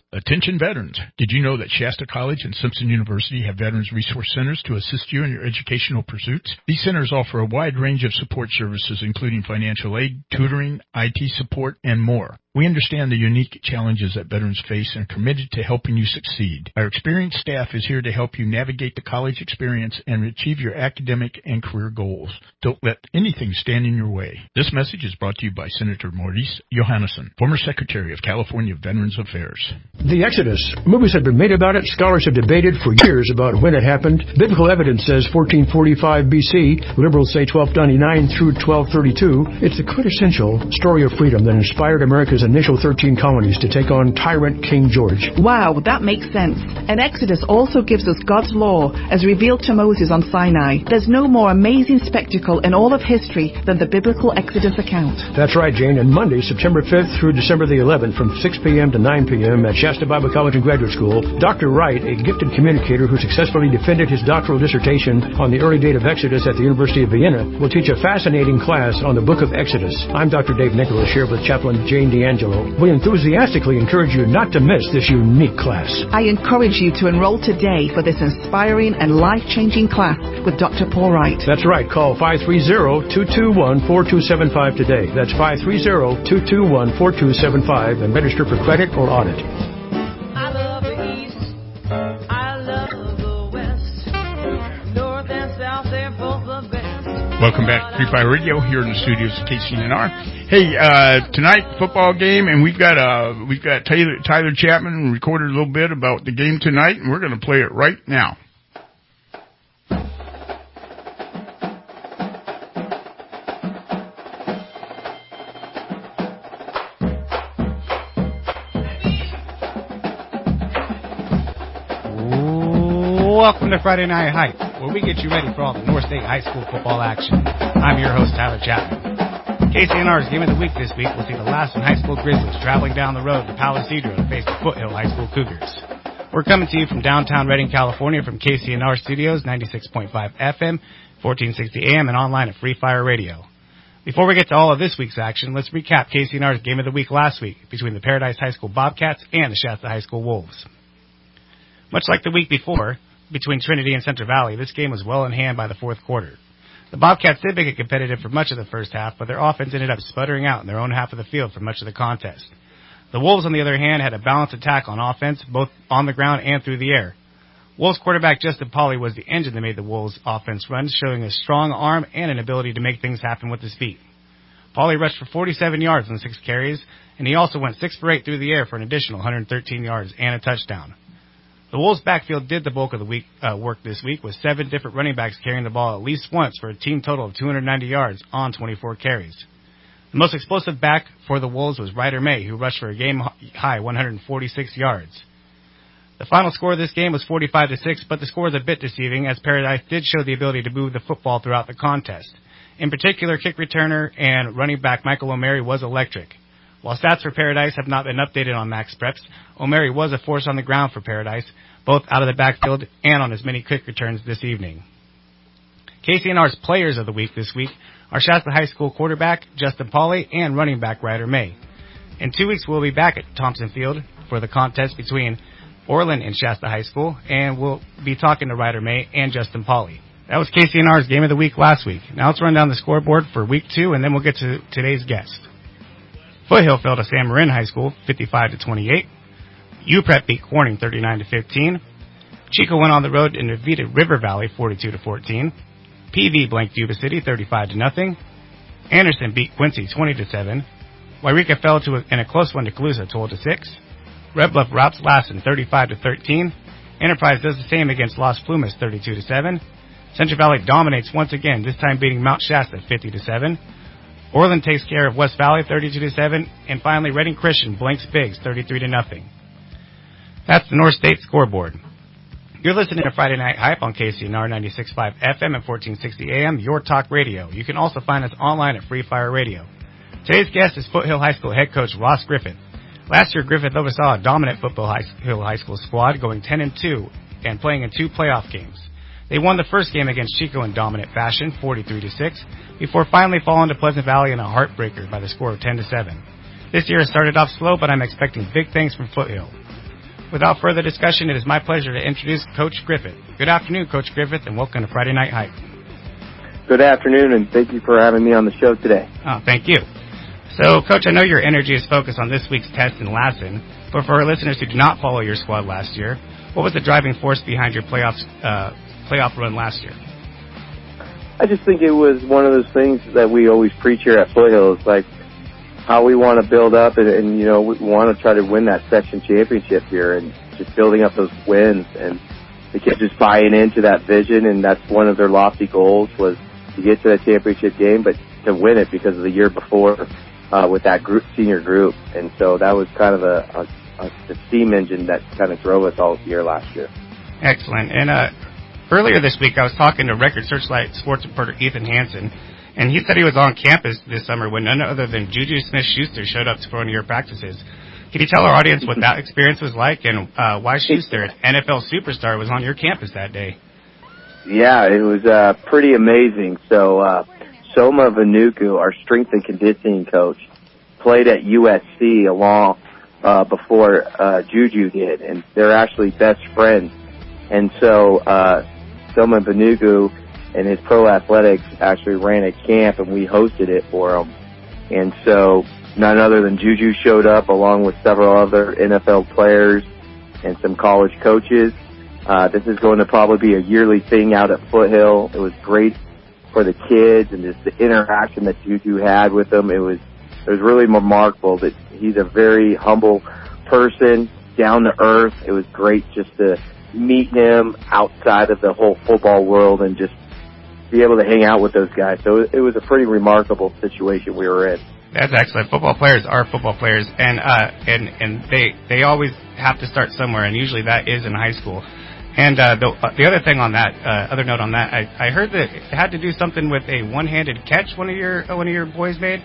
Attention veterans. Did you know that Shasta College and Simpson University have Veterans Resource Centers to assist you in your educational pursuits? These centers offer a wide range of support services, including financial aid, tutoring, IT support, and more. We understand the unique challenges that veterans face and are committed to helping you succeed. Our experienced staff is here to help you navigate the college experience and achieve your academic and career goals. Don't let anything stand in your way. This message is brought to you by Senator Maurice Johannesson, former Secretary of California Veterans Affairs. The Exodus. Movies have been made about it. Scholars have debated for years about when it happened. Biblical evidence says 1445 BC. Liberals say 1299 through 1232. It's the quintessential story of freedom that inspired America's initial 13 colonies to take on tyrant King George. Wow, that makes sense. And Exodus also gives us God's law as revealed to Moses on Sinai. There's no more amazing spectacle in all of history than the biblical Exodus account. That's right, Jane. And Monday, September 5th through December the 11th from 6 p.m. to 9 p.m. at Shasta Bible College and Graduate School, Dr. Wright, a gifted communicator who successfully defended his doctoral dissertation on the early date of Exodus at the University of Vienna, will teach a fascinating class on the book of Exodus. I'm Dr. Dave Nicholas here with Chaplain Jane D'Angelo. We enthusiastically encourage you not to miss this unique class. I encourage you to enroll today for this inspiring and life-changing class with Dr. Paul Wright. That's right. Call 530-221-4275 today. That's 530-221-4275 and register for credit or audit. I love the East. I love the West. North and South, they're both the best. Welcome back to Free Fire Radio here in the studios of KCNR. Hey, tonight football game, and we've got Tyler Chapman recorded a little bit about the game tonight, and we're going to play it right now. Welcome to Friday Night Hype, where we get you ready for all the North State High School football action. I'm your host, Tyler Chapman. KCNR's Game of the Week this week will see the Lassen High School Grizzlies traveling down the road to Palo Cedro to face the Foothill High School Cougars. We're coming to you from downtown Redding, California from KCNR Studios, 96.5 FM, 1460 AM, and online at Free Fire Radio. Before we get to all of this week's action, let's recap KCNR's Game of the Week last week between the Paradise High School Bobcats and the Shasta High School Wolves. Much like the week before, between Trinity and Central Valley, this game was well in hand by the fourth quarter. The Bobcats did make it competitive for much of the first half, but their offense ended up sputtering out in their own half of the field for much of the contest. The Wolves, on the other hand, had a balanced attack on offense, both on the ground and through the air. Wolves quarterback Justin Pauly was the engine that made the Wolves' offense run, showing a strong arm and an ability to make things happen with his feet. Pauly rushed for 47 yards on 6 carries, and he also went 6 for 8 through the air for an additional 113 yards and a touchdown. The Wolves' backfield did the bulk of the work this week, with 7 different running backs carrying the ball at least once for a team total of 290 yards on 24 carries. The most explosive back for the Wolves was Ryder May, who rushed for a game-high 146 yards. The final score of this game was 45-6, but the score is a bit deceiving, as Paradise did show the ability to move the football throughout the contest. In particular, kick returner and running back Michael O'Mary was electric. While stats for Paradise have not been updated on Max Preps, O'Mary was a force on the ground for Paradise, both out of the backfield and on his many kick returns this evening. KCNR's players of the week this week are Shasta High School quarterback Justin Pauly and running back Ryder May. In 2 weeks, we'll be back at Thompson Field for the contest between Orland and Shasta High School, and we'll be talking to Ryder May and Justin Pauly. That was KCNR's Game of the Week last week. Now let's run down the scoreboard for week 2, and then we'll get to today's guest. Foothill fell to San Marin High School 55-28. UPrep beat Corning 39-15. Chico went on the road and defeated River Valley 42-14. PV blanked Yuba City 35-0. Anderson beat Quincy 20-7. Wairika fell in a close one to Calusa 12-6. Red Bluff routs Lassen 35-13. Enterprise does the same against Las Plumas 32-7. Central Valley dominates once again, this time beating Mount Shasta 50-7. Orland takes care of West Valley 32-7, and finally Redding Christian blanks Biggs 33-0. That's the North State scoreboard. You're listening to Friday Night Hype on KCNR 96.5 FM and 1460 AM, your talk radio. You can also find us online at Free Fire Radio. Today's guest is Foothill High School head coach Ross Griffith. Last year, Griffith oversaw a dominant Foothill High School squad, going 10-2 and playing in 2 playoff games. They won the first game against Chico in dominant fashion, 43-6, before finally falling to Pleasant Valley in a heartbreaker by the score of 10-7. This year has started off slow, but I'm expecting big things from Foothill. without further discussion, it is my pleasure to introduce Coach Griffith. Good afternoon, Coach Griffith, and welcome to Friday Night Hype. Good afternoon, and thank you for having me on the show today. Oh, thank you. So, Coach, I know your energy is focused on this week's test in Lassen, but for our listeners who do not follow your squad last year, what was the driving force behind your playoff run last year? I just think it was one of those things that we always preach here at Foothills, like how we want to build up and we want to try to win that section championship here, and just building up those wins, and the kids just buying into that vision, and that's one of their lofty goals was to get to that championship game, but to win it because of the year before with that senior group. And so that was kind of the steam engine that kind of drove us all year last year. Excellent. And earlier this week I was talking to Record Searchlight sports reporter Ethan Hansen, and he said he was on campus this summer when none other than Juju Smith-Schuster showed up for one of your practices. Can you tell our audience what that experience was like, and why Schuster, an NFL superstar, was on your campus that day? Yeah, it was pretty amazing. So Soma Vanuku, our strength and conditioning coach, played at USC before Juju did, and they're actually best friends. And so Soma Vanuku and his pro athletics actually ran a camp, and we hosted it for him. And so none other than Juju showed up, along with several other NFL players and some college coaches. This is going to probably be a yearly thing out at Foothill. It was great for the kids, and just the interaction that Juju had with them. It was really remarkable. That he's a very humble person, down to earth. It was great just to meet him outside of the whole football world and just be able to hang out with those guys. So it was a pretty remarkable situation we were in. That's excellent. Football players are football players, and they always have to start somewhere, and usually that is in high school. And the other thing on that, other note on that, I heard that it had to do something with a one-handed catch one of your boys made.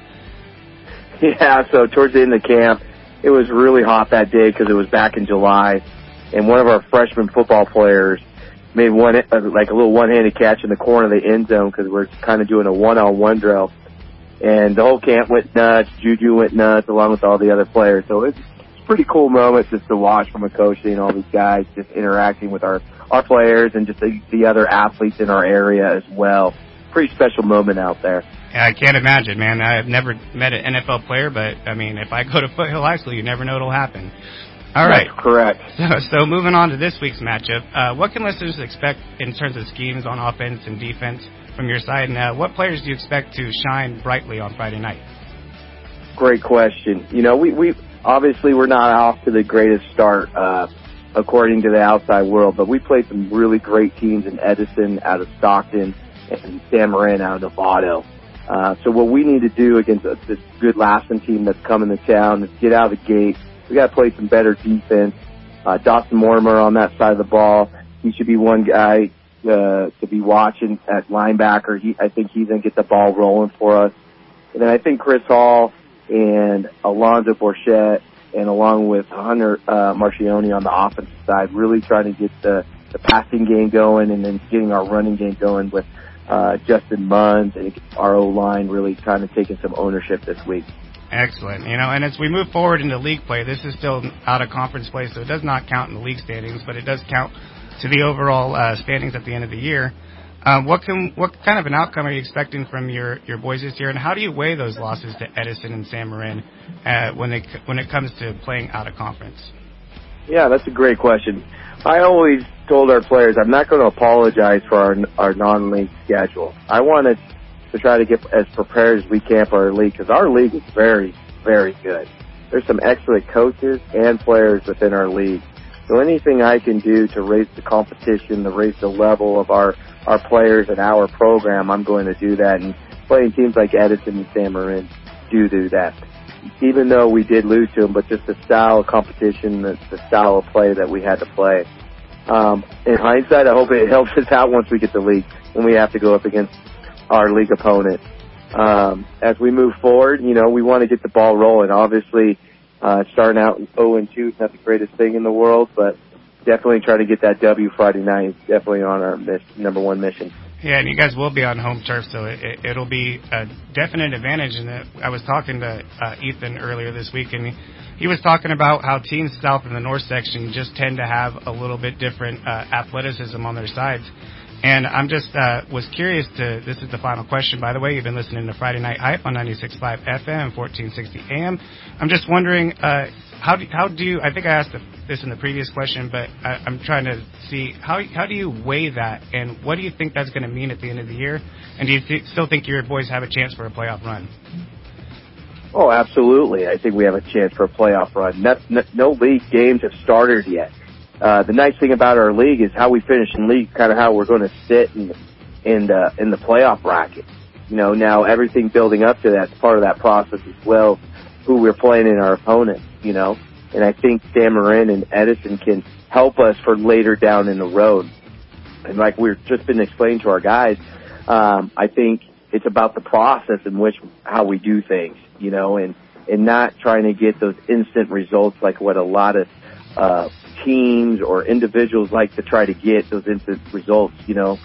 Yeah, so towards the end of camp, it was really hot that day because it was back in July, and one of our freshman football players made a little one-handed catch in the corner of the end zone because we're kind of doing a one-on-one drill. And the whole camp went nuts. Juju went nuts along with all the other players. So it's a pretty cool moment just to watch from a coach, seeing all these guys just interacting with our players and just the other athletes in our area as well. Pretty special moment out there. Yeah, I can't imagine, man. I've never met an NFL player, but, I mean, if I go to Foothill High School, you never know what'll happen. All right. That's correct. So moving on to this week's matchup, what can listeners expect in terms of schemes on offense and defense from your side, and what players do you expect to shine brightly on Friday night? Great question. We obviously we're not off to the greatest start according to the outside world, but we played some really great teams in Edison, out of Stockton, and San Marin out of Novato. So what we need to do against this good Lassen team that's coming to town is get out of the gate. We got to play some better defense. Dawson Mortimer on that side of the ball. He should be one guy to be watching at linebacker. I think he's going to get the ball rolling for us. And then I think Chris Hall and Alonzo Borchette, and along with Hunter Marcioni on the offensive side, really trying to get the passing game going, and then getting our running game going with Justin Munns and our O-line really kind of taking some ownership this week. Excellent. And as we move forward into league play, this is still out of conference play, so it does not count in the league standings, but it does count to the overall standings at the end of the year. What kind of an outcome are you expecting from your boys this year, and how do you weigh those losses to Edison and San Marin when it comes to playing out of conference? Yeah, that's a great question. I always told our players I'm not going to apologize for our non-league schedule. I wanted to try to get as prepared as we can for our league, because our league is very, very good. There's some excellent coaches and players within our league. So anything I can do to raise the competition, to raise the level of our players and our program, I'm going to do that. And playing teams like Edison and San Marin do that. Even though we did lose to them, but just the style of competition, the style of play that we had to play. In hindsight, I hope it helps us out once we get the league, when we have to go up against our league opponent. As we move forward, we want to get the ball rolling. Obviously, starting out 0-2 is not the greatest thing in the world, but definitely try to get that W Friday night. It's definitely on our number one mission. Yeah, and you guys will be on home turf, so it'll be a definite advantage. And I was talking to Ethan earlier this week, and he was talking about how teams south in the north section just tend to have a little bit different athleticism on their sides. And I'm just was curious this is the final question, by the way. You've been listening to Friday Night Hype on 96.5 FM, 1460 AM. I'm just wondering, how do you, I think I asked this in the previous question, but I'm trying to see, how do you weigh that, and what do you think that's going to mean at the end of the year? And do you still think your boys have a chance for a playoff run? Oh, absolutely. I think we have a chance for a playoff run. No league games have started yet. The nice thing about our league is how we finish in league, kind of how we're going to sit in the playoff bracket. You know, now everything building up to that's part of that process as well, who we're playing in our opponents, you know. And I think Dan Marin and Edison can help us for later down in the road. And like we've just been explaining to our guys, I think it's about the process in which how we do things, you know, and not trying to get those instant results like what a lot of teams or individuals like to try to get those instant results, you know.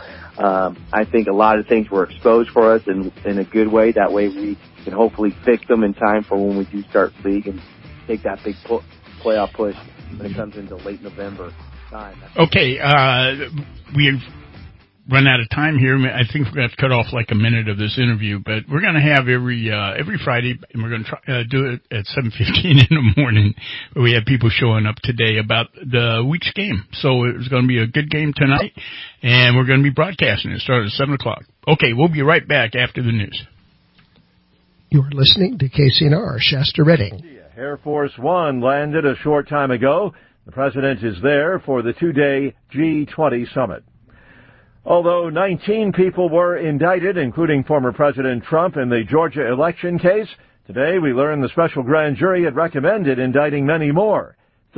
I think a lot of things were exposed for us in a good way. That way we can hopefully fix them in time for when we do start league and take that big playoff push when it comes into late November time. Okay, we've run out of time here. I think we're going to have to cut off like a minute of this interview, but we're going to have every Friday, and we're going to try, do it at 7:15 in the morning. We have people showing up today about the week's game. So it's going to be a good game tonight, and we're going to be broadcasting it. Started at 7 o'clock. Okay, we'll be right back after the news. You're listening to KCNR, Shasta Redding. Air Force One landed a short time ago. The president is there for the two-day G20 summit. Although 19 people were indicted, including former President Trump in the Georgia election case, today we learned the special grand jury had recommended indicting many more,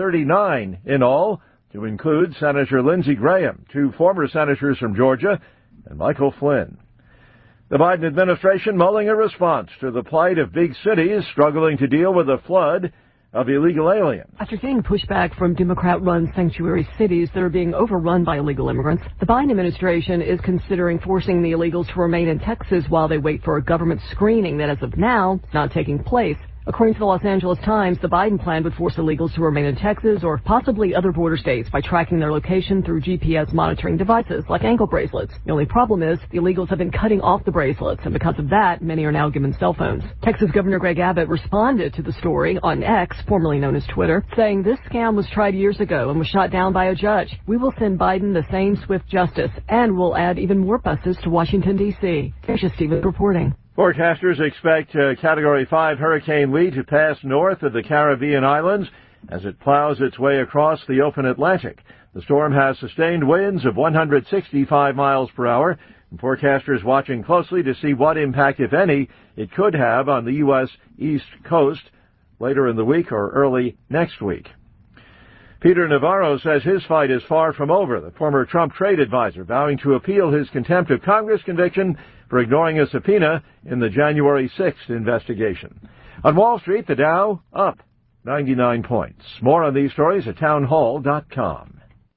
39 in all, to include Senator Lindsey Graham, 2 former senators from Georgia, and Michael Flynn. The Biden administration mulling a response to the plight of big cities struggling to deal with a flood of illegal aliens. After getting pushback from Democrat-run sanctuary cities that are being overrun by illegal immigrants, the Biden administration is considering forcing the illegals to remain in Texas while they wait for a government screening that, as of now, is not taking place. According to the Los Angeles Times, the Biden plan would force illegals to remain in Texas or possibly other border states by tracking their location through GPS monitoring devices like ankle bracelets. The only problem is the illegals have been cutting off the bracelets, and because of that, many are now given cell phones. Texas Governor Greg Abbott responded to the story on X, formerly known as Twitter, saying this scam was tried years ago and was shot down by a judge. We will send Biden the same swift justice, and we'll add even more buses to Washington, D.C. Here's Stevens reporting. Forecasters expect Category 5 Hurricane Lee to pass north of the Caribbean islands as it plows its way across the open Atlantic. The storm has sustained winds of 165 miles per hour, and forecasters watching closely to see what impact, if any, it could have on the U.S. East Coast later in the week or early next week. Peter Navarro says his fight is far from over, the former Trump trade advisor vowing to appeal his contempt of Congress conviction for ignoring a subpoena in the January 6th investigation. On Wall Street, the Dow up 99 points. More on these stories at townhall.com.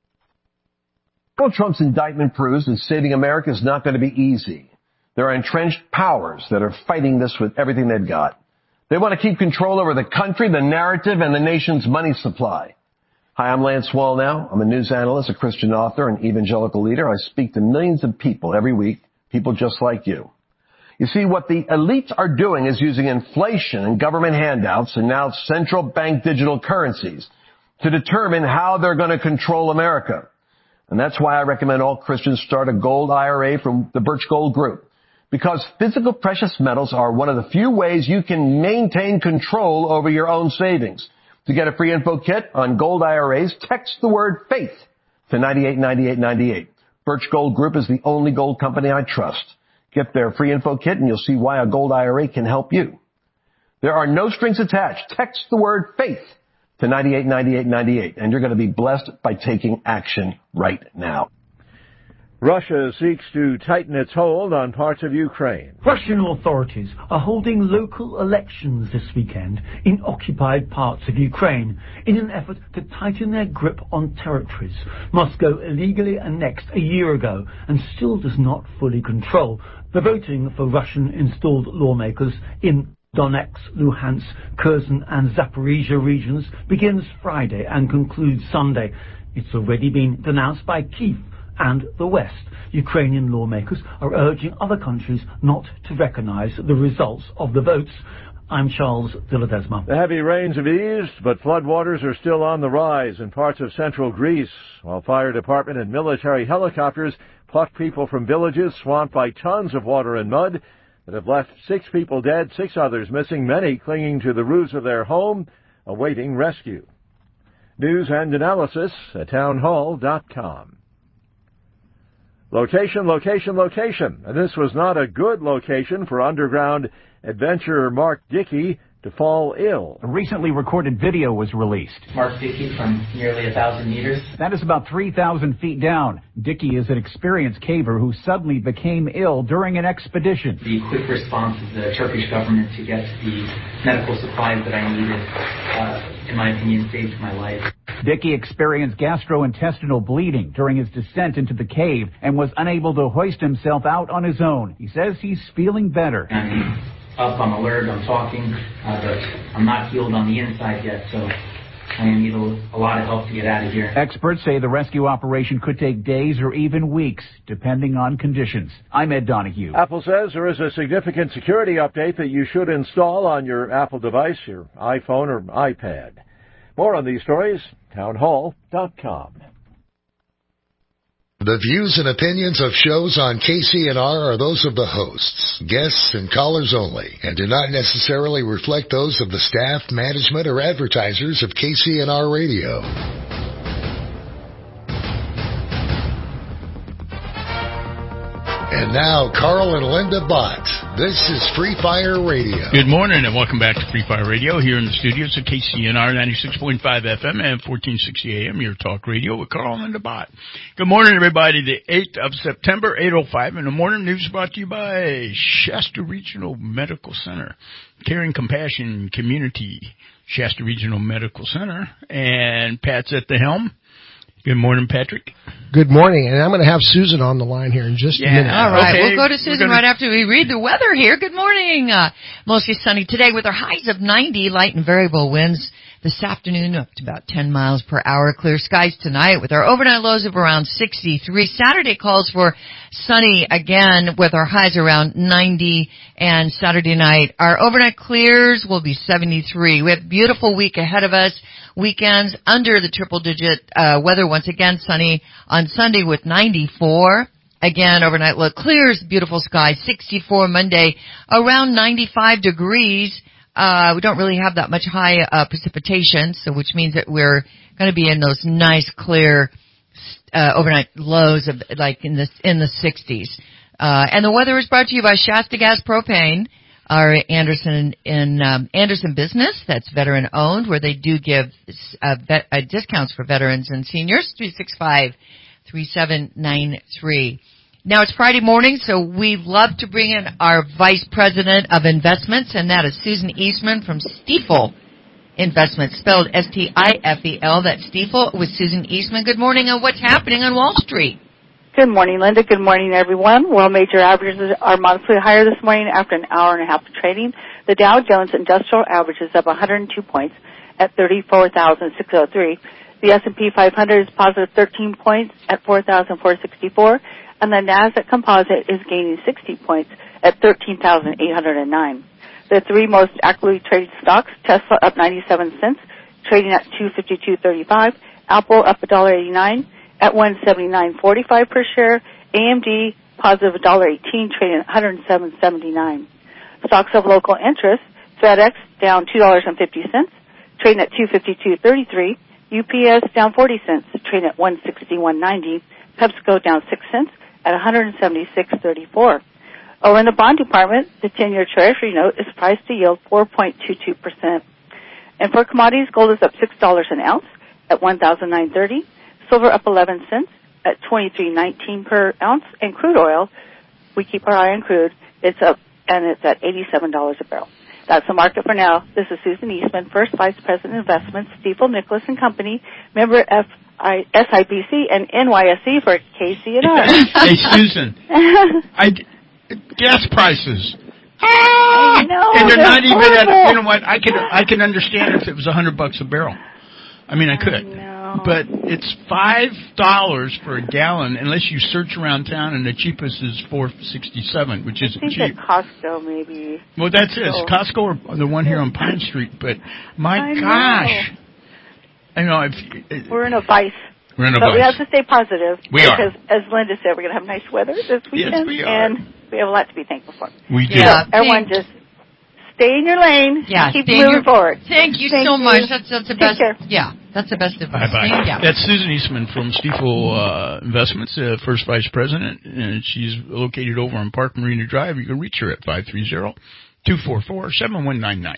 Donald Trump's indictment proves that saving America is not going to be easy. There are entrenched powers that are fighting this with everything they've got. They want to keep control over the country, the narrative, and the nation's money supply. Hi, I'm Lance Wallnau. I'm a news analyst, a Christian author, and evangelical leader. I speak to millions of people every week, people just like you. You see, what the elites are doing is using inflation and government handouts and now central bank digital currencies to determine how they're going to control America. And that's why I recommend all Christians start a gold IRA from the Birch Gold Group. Because physical precious metals are one of the few ways you can maintain control over your own savings. To get a free info kit on gold IRAs, text the word faith to 989898. Birch Gold Group is the only gold company I trust. Get their free info kit and you'll see why a gold IRA can help you. There are no strings attached. Text the word faith to 989898 and you're going to be blessed by taking action right now. Russia seeks to tighten its hold on parts of Ukraine. Russian authorities are holding local elections this weekend in occupied parts of Ukraine in an effort to tighten their grip on territories Moscow illegally annexed a year ago and still does not fully control. The voting for Russian-installed lawmakers in Donetsk, Luhansk, Kherson and Zaporizhia regions begins Friday and concludes Sunday. It's already been denounced by Kyiv and the West. Ukrainian lawmakers are urging other countries not to recognize the results of the votes. I'm Charles Villadesma. The heavy rains have eased, but floodwaters are still on the rise in parts of central Greece, while fire department and military helicopters pluck people from villages swamped by tons of water and mud that have left 6 people dead, 6 others missing, many clinging to the roofs of their home, awaiting rescue. News and analysis at townhall.com. Location, location, location. And this was not a good location for underground adventurer Mark Dickey to fall ill. A recently recorded video was released. Mark Dickey from nearly 1,000 meters. That is about 3,000 feet down. Dickey is an experienced caver who suddenly became ill during an expedition. The quick response of the Turkish government to get the medical supplies that I needed, in my opinion, saved my life. Dickey experienced gastrointestinal bleeding during his descent into the cave and was unable to hoist himself out on his own. He says he's feeling better. I'm up, I'm alert, I'm talking, but I'm not healed on the inside yet, so I need a lot of help to get out of here. Experts say the rescue operation could take days or even weeks, depending on conditions. I'm Ed Donahue. Apple says there is a significant security update that you should install on your Apple device, your iPhone or iPad. More on these stories, townhall.com. The views and opinions of shows on KCNR are those of the hosts, guests, and callers only, and do not necessarily reflect those of the staff, management, or advertisers of KCNR Radio. And now, Carl and Linda Bott. This is Free Fire Radio. Good morning and welcome back to Free Fire Radio here in the studios of KCNR 96.5 FM and 1460 AM, your talk radio with Carl and Linda Bott. Good morning, everybody. The 8th of September, 8:05 in the morning. News brought to you by Shasta Regional Medical Center. Caring Compassion Community, Shasta Regional Medical Center. And Pat's at the helm. Good morning, Patrick. Good morning, and I'm going to have Susan on the line here in just a minute. All right, we'll go to Susan right after we read the weather here. Good morning. Mostly sunny today with our highs of 90, light and variable winds. This afternoon up to about 10 miles per hour. Clear skies tonight with our overnight lows of around 63. Saturday calls for sunny again with our highs around 90. And Saturday night, our overnight clears will be 73. We have a beautiful week ahead of us. Weekends under the triple-digit weather. Once again, sunny on Sunday with 94. Again, overnight low clears, beautiful skies, 64 Monday, around 95 degrees. We don't really have that much high precipitation, so which means that we're going to be in those nice clear overnight lows of like in the 60s. And the weather is brought to you by Shasta Gas Propane, our Anderson Business that's veteran owned, where they do give discounts for veterans and seniors. 365-3793. Now it's Friday morning, so we love to bring in our Vice President of Investments, and that is Susan Eastman from Stifel Investments, spelled S-T-I-F-E-L. That's Stifel with Susan Eastman. Good morning, and what's happening on Wall Street? Good morning, Linda. Good morning, everyone. World major averages are modestly higher this morning after an hour and a half of trading. The Dow Jones Industrial Average is up 102 points at 34,603. The S&P 500 is positive 13 points at 4,464. And the NASDAQ Composite is gaining 60 points at 13,809. The three most actively traded stocks, Tesla up 97 cents, trading at $252.35. Apple up $1.89 at $179.45 per share. AMD positive $1.18, trading at $107.79. Stocks of local interest, FedEx down $2.50, trading at $252.33. UPS down 40 cents, trading at $161.90. PepsiCo down 6 cents at $176.34. Over in the bond department, the 10-year Treasury note is priced to yield 4.22%. And for commodities, gold is up $6 an ounce at $1,930. Silver up 11 cents at $23.19 per ounce, and crude oil, we keep our eye on crude. It's up, and it's at $87 a barrel. That's the market for now. This is Susan Eastman, First Vice President Investments, Stifel Nicholas and Company, member SIPC and NYSE for KCNR. Hey, Susan. Gas prices. I know, and they're not even horrible. at, you know what, I can understand if it was $100 a barrel. I mean, I could. But it's $5 for a gallon unless you search around town, and the cheapest is $4.67, which isn't cheap. I think at Costco, maybe. Well, that's it. Costco or the one here on Pine Street. But my gosh. I know. We're in a vice. We're in a but vice. we have to stay positive. We are. Because, as Linda said, we're going to have nice weather this weekend. Yes, we are. And we have a lot to be thankful for. We do. So everyone just stay in your lane. Yeah, Keep moving forward. Thank you so much. That's the best. Yeah, that's the best advice. Bye-bye. Yeah. That's Susan Eastman from Stifel Investments, First Vice President, and she's located over on Park Marina Drive. You can reach her at 530-244-7199.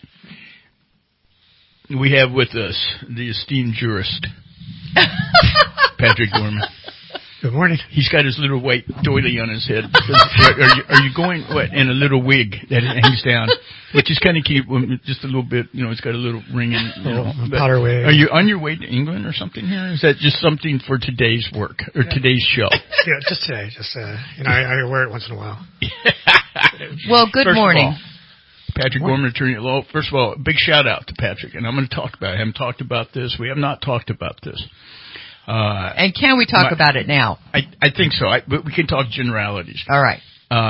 We have with us the esteemed jurist, Patrick Gorman. Good morning. He's got his little white doily on his head. Are you going, what, in a little wig that hangs down, which is kind of cute, just a little bit, you know, it's got a little ring in, you know. Powder wig. Are you on your way to England or something here? Is that just something for today's work, or today's show? Yeah, just today. Just, you know, I wear it once in a while. Well, good morning. Patrick Gorman, attorney at law. First of all, a big shout out to Patrick, and I'm going to talk about it. I haven't talked about this. We have not talked about this. And can we talk about it now? I think so. But we can talk generalities. All right.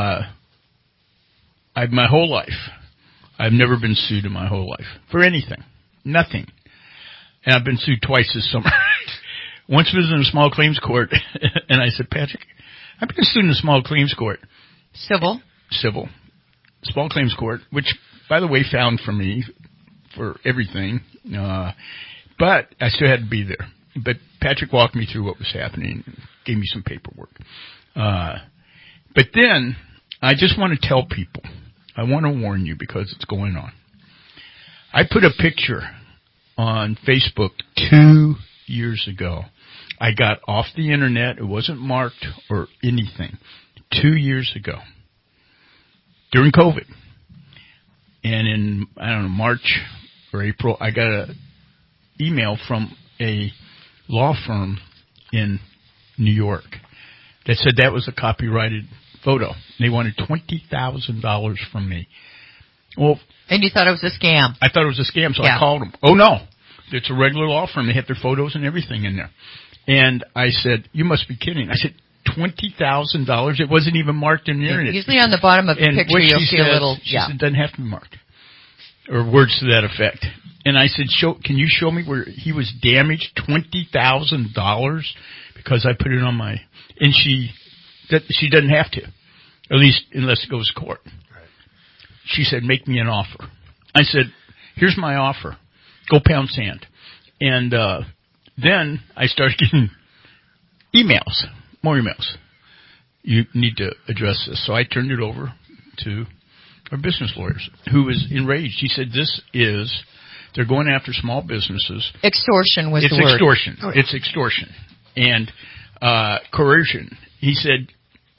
My whole life, I've never been sued in my whole life for anything, nothing, and I've been sued twice this summer. Once was in a small claims court, and I said, Patrick, I've been sued in a small claims court. Civil. Small claims court, which, by the way, found for me for everything, but I still had to be there. But Patrick walked me through what was happening and gave me some paperwork. But then I just want to tell people, I want to warn you because it's going on. I put a picture on Facebook 2 years ago. I got off the internet. It wasn't marked or anything. 2 years ago. During COVID. And in, I don't know, March or April, I got an email from a law firm in New York that said that was a copyrighted photo. They wanted $20,000 from me. Well, and you thought it was a scam. I thought it was a scam, so I called them. Oh, no. It's a regular law firm. They have their photos and everything in there. And I said, you must be kidding. I said, $20,000? It wasn't even marked in the internet. Usually on the bottom of the picture you'll see a little... She said, it doesn't have to be marked. Or words to that effect. And I said, can you show me where he was damaged $20,000 because I put it on my... And she doesn't have to, at least unless it goes to court. Right. She said, make me an offer. I said, here's my offer. Go pound sand. And then I started getting emails, more emails. You need to address this. So I turned it over to our business lawyers, who was enraged. He said, they're going after small businesses. Extortion was the word. It's extortion. Oh, yeah. It's extortion. And coercion. He said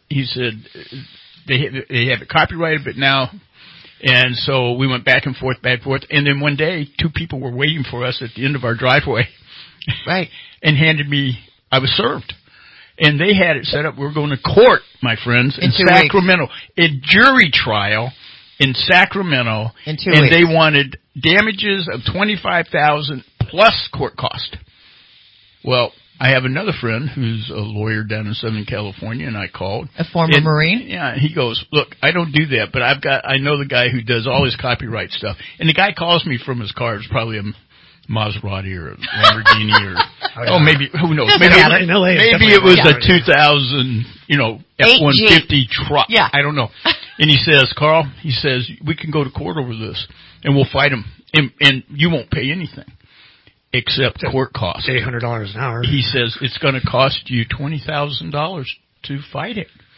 they have it copyrighted, but now, and so we went back and forth, and then one day, two people were waiting for us at the end of our driveway. Right. And handed me, I was served. And they had it set up, we were going to court, my friends, in Sacramento. A jury trial in Sacramento. In 2 weeks. And they wanted damages of $25,000 plus court cost. Well, I have another friend who's a lawyer down in Southern California, and I called. A former Marine? Yeah, he goes, look, I don't do that, but I know the guy who does all his copyright stuff. And the guy calls me from his car. It's probably a Maserati or a Lamborghini or, maybe, who knows? Maybe it was a 2000, F-150 truck. Yeah. I don't know. And he says, Carl, we can go to court over this, and we'll fight him, and you won't pay anything. Except court costs. $800 an hour. He says it's going to cost you $20,000 to fight it.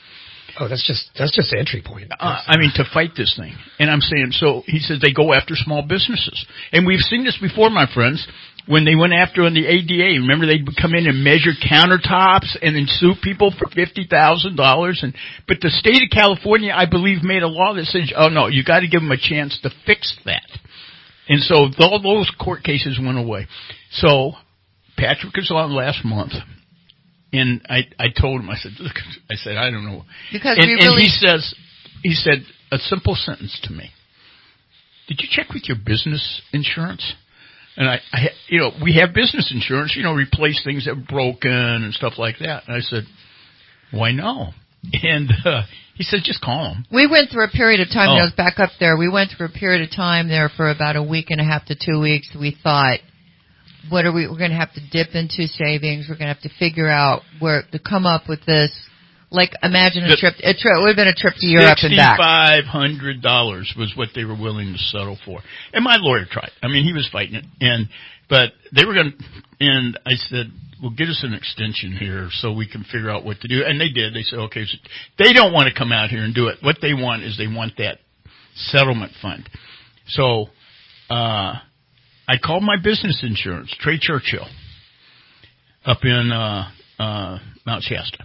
Oh, that's just the entry point. I mean, to fight this thing. And I'm saying, so he says they go after small businesses. And we've seen this before, my friends, when they went after on the ADA. Remember, they'd come in and measure countertops and then sue people for $50,000. But the state of California, I believe, made a law that says, oh, no, you got to give them a chance to fix that. And so all those court cases went away. So Patrick was on last month. And I told him, I said, look, I don't know. Because and he said a simple sentence to me. Did you check with your business insurance? And I we have business insurance, replace things that are broken and stuff like that. And I said, why no? And he said, just call them. We went through a period of time, I was back up there. We went through a period of time there for about a week and a half to 2 weeks. We thought, we're going to have to dip into savings. We're going to have to figure out where to come up with this. Like, imagine a trip. It would have been a trip to Europe and back. $6,500 was what they were willing to settle for. And my lawyer tried. I mean, he was fighting it. But they were going to, and I said, well, get us an extension here so we can figure out what to do. And they did. They said, okay, so they don't want to come out here and do it. What they want is they want that settlement fund. So, I called my business insurance, Trey Churchill, up in Mount Shasta,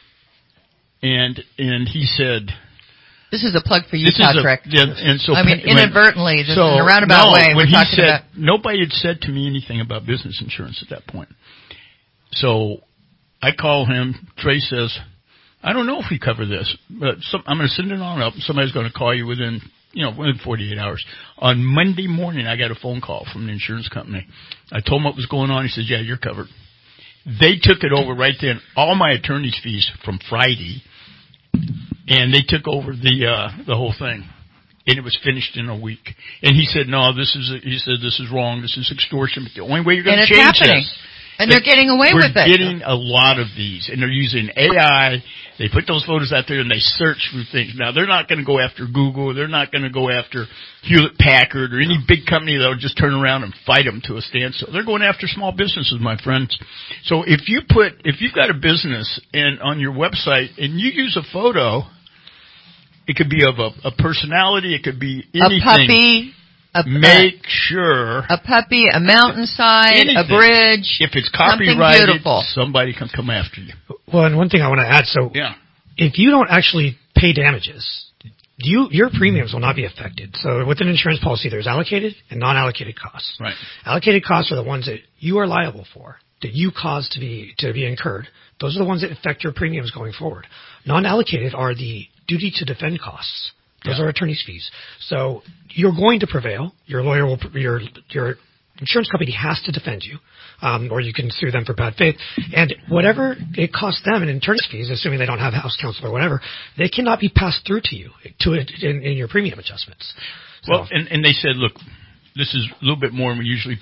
and he said, "This is a plug for you, Patrick." And so, inadvertently, just in a roundabout way, we're talking about. Nobody had said to me anything about business insurance at that point. So I call him. Trey says, "I don't know if we cover this, but I'm going to send it on up. Somebody's going to call you within 48 hours. On Monday morning, I got a phone call from the insurance company. I told him what was going on. He says, yeah, you're covered. They took it over right then, all my attorney's fees from Friday, and they took over the whole thing. And it was finished in a week. And he said, no, this is wrong. This is extortion. But the only way you're going to change this. And they're getting away with it. We're getting a lot of these, and they're using AI. They put those photos out there, and they search for things. Now, they're not going to go after Google. They're not going to go after Hewlett-Packard or any big company that will just turn around and fight them to a standstill. They're going after small businesses, my friends. So if you've got a business and on your website, and you use a photo, it could be of a personality. It could be anything. A puppy. Make sure. A puppy, a mountainside, anything. A bridge. If it's copyrighted, somebody can come after you. Well, and one thing I want to add, if you don't actually pay damages, your premiums will not be affected. So with an insurance policy, there's allocated and non-allocated costs. Right. Allocated costs are the ones that you are liable for, that you caused to be incurred. Those are the ones that affect your premiums going forward. Non-allocated are the duty to defend costs. Those are attorney's fees. So you're going to prevail. Your lawyer your insurance company has to defend you, or you can sue them for bad faith. And whatever it costs them in attorney's fees, assuming they don't have house counsel or whatever, they cannot be passed through to you in your premium adjustments. So, well, and they said, look, this is a little bit more than we usually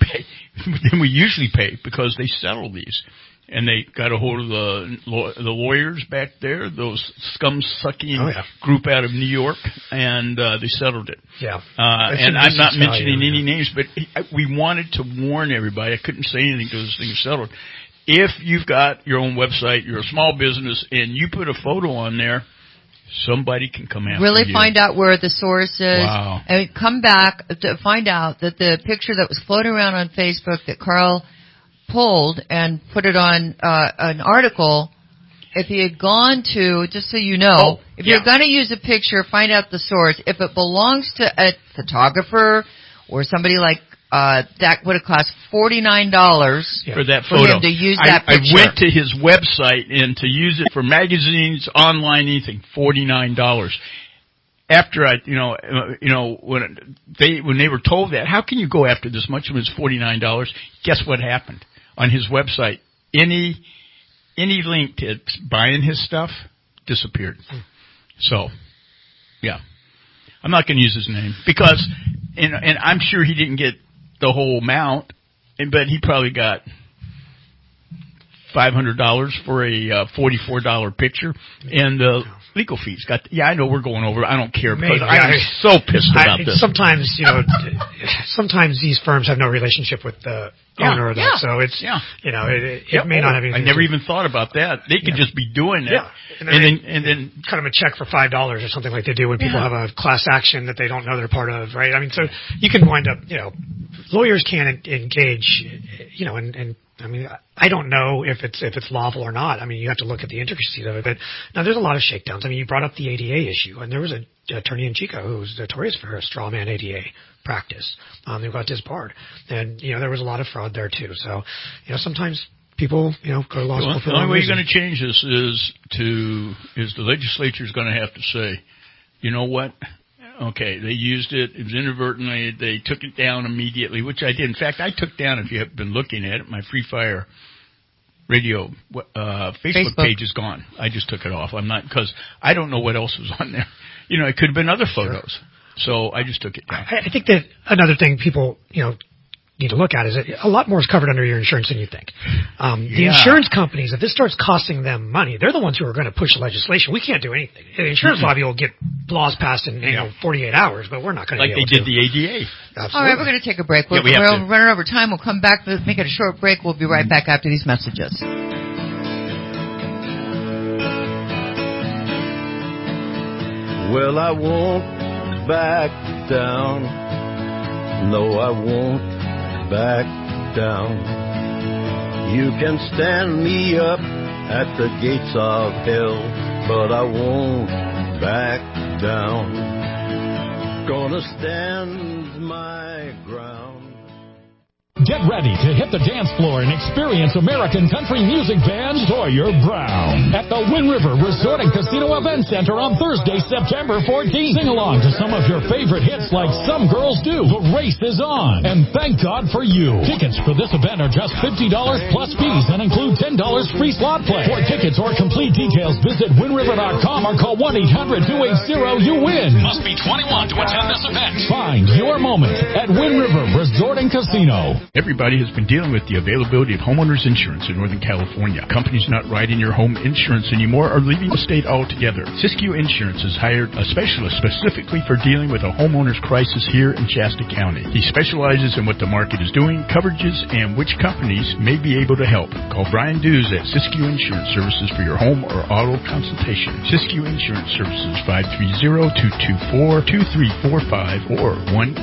pay because they settle these. And they got a hold of the lawyers back there, those scum-sucking group out of New York, and they settled it. Yeah. And I'm not mentioning any names, but we wanted to warn everybody. I couldn't say anything because this thing is settled. If you've got your own website, you're a small business, and you put a photo on there, somebody can come after you. Really find out where the source is. Wow. And come back to find out that the picture that was floating around on Facebook that Carl pulled and put it on an article, if he had gone to, just so you know, if you're going to use a picture, find out the source. If it belongs to a photographer or somebody like that would have cost $49 for that photo. For him to use that picture. I went to his website, and to use it for magazines, online, anything, $49. After when they were told that, how can you go after this much? It was $49. Guess what happened on his website? Any link to buying his stuff disappeared. So, yeah, I'm not going to use his name because, and I'm sure he didn't get the whole amount, but he probably got $500 for a $44 picture, and legal fees. I know we're going over. I don't care because I'm so pissed about this. Sometimes, sometimes these firms have no relationship with the owner of that, so it's it may not have anything. I never even thought about that. They could just be doing it, and then cut them a check for $5 or something like they do when people have a class action that they don't know they're part of, right? I mean, so you can wind up, lawyers can't engage, and I mean, I don't know if it's lawful or not. I mean, you have to look at the intricacies of it. But now there's a lot of shakedowns. I mean, you brought up the ADA issue, and there was an attorney in Chico who was notorious for her straw man ADA practice. They got disbarred, and there was a lot of fraud there too. So, sometimes people go to law school for the only way you're going to change this is the legislature's going to have to say, you know what? Okay, they used it. It was inadvertently. They took it down immediately, which I did. In fact, I took down, if you have been looking at it, my Free Fire Radio Facebook page is gone. I just took it off. I'm not, because I don't know what else was on there. It could have been other photos. So I just took it down. I think that another thing people, need to look at is that a lot more is covered under your insurance than you think. The insurance companies, if this starts costing them money, they're the ones who are going to push legislation. We can't do anything. The insurance lobby will get laws passed in 48 hours, but we're not going to be able to. Like they did the ADA. Absolutely. All right, we're going to take a break. We're running over time. We'll come back, make it a short break. We'll be right back after these messages. Well, I won't back down. No, I won't back down. You can stand me up at the gates of hell, but I won't back down. Gonna stand my ground. Get ready to hit the dance floor and experience American country music band Sawyer Brown at the Wind River Resort and Casino Event Center on Thursday, September 14th. Sing along to some of your favorite hits like Some Girls Do, The Race Is On, and Thank God for You. Tickets for this event are just $50 plus fees and include $10 free slot play. For tickets or complete details, visit windriver.com or call 1-800-280-YOU-WIN. Must be 21 to attend this event. Find your moment at Wind River Resort and Casino. Everybody has been dealing with the availability of homeowners insurance in Northern California. Companies not writing your home insurance anymore are leaving the state altogether. Siskiyou Insurance has hired a specialist specifically for dealing with a homeowner's crisis here in Shasta County. He specializes in what the market is doing, coverages, and which companies may be able to help. Call Brian Dews at Siskiyou Insurance Services for your home or auto consultation. Siskiyou Insurance Services, 530-224-2345 or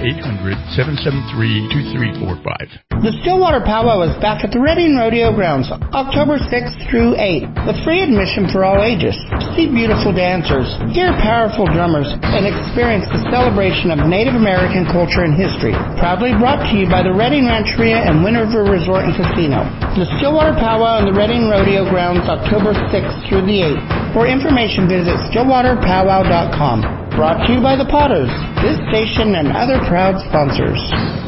1-800-773-2345. The Stillwater Powwow is back at the Redding Rodeo Grounds, October 6th through 8th, with free admission for all ages. See beautiful dancers, hear powerful drummers, and experience the celebration of Native American culture and history. Proudly brought to you by the Redding Rancheria and Wind River Resort and Casino. The Stillwater Powwow and the Redding Rodeo Grounds, October 6th through the 8th. For information, visit stillwaterpowwow.com. Brought to you by the Potters, this station and other proud sponsors.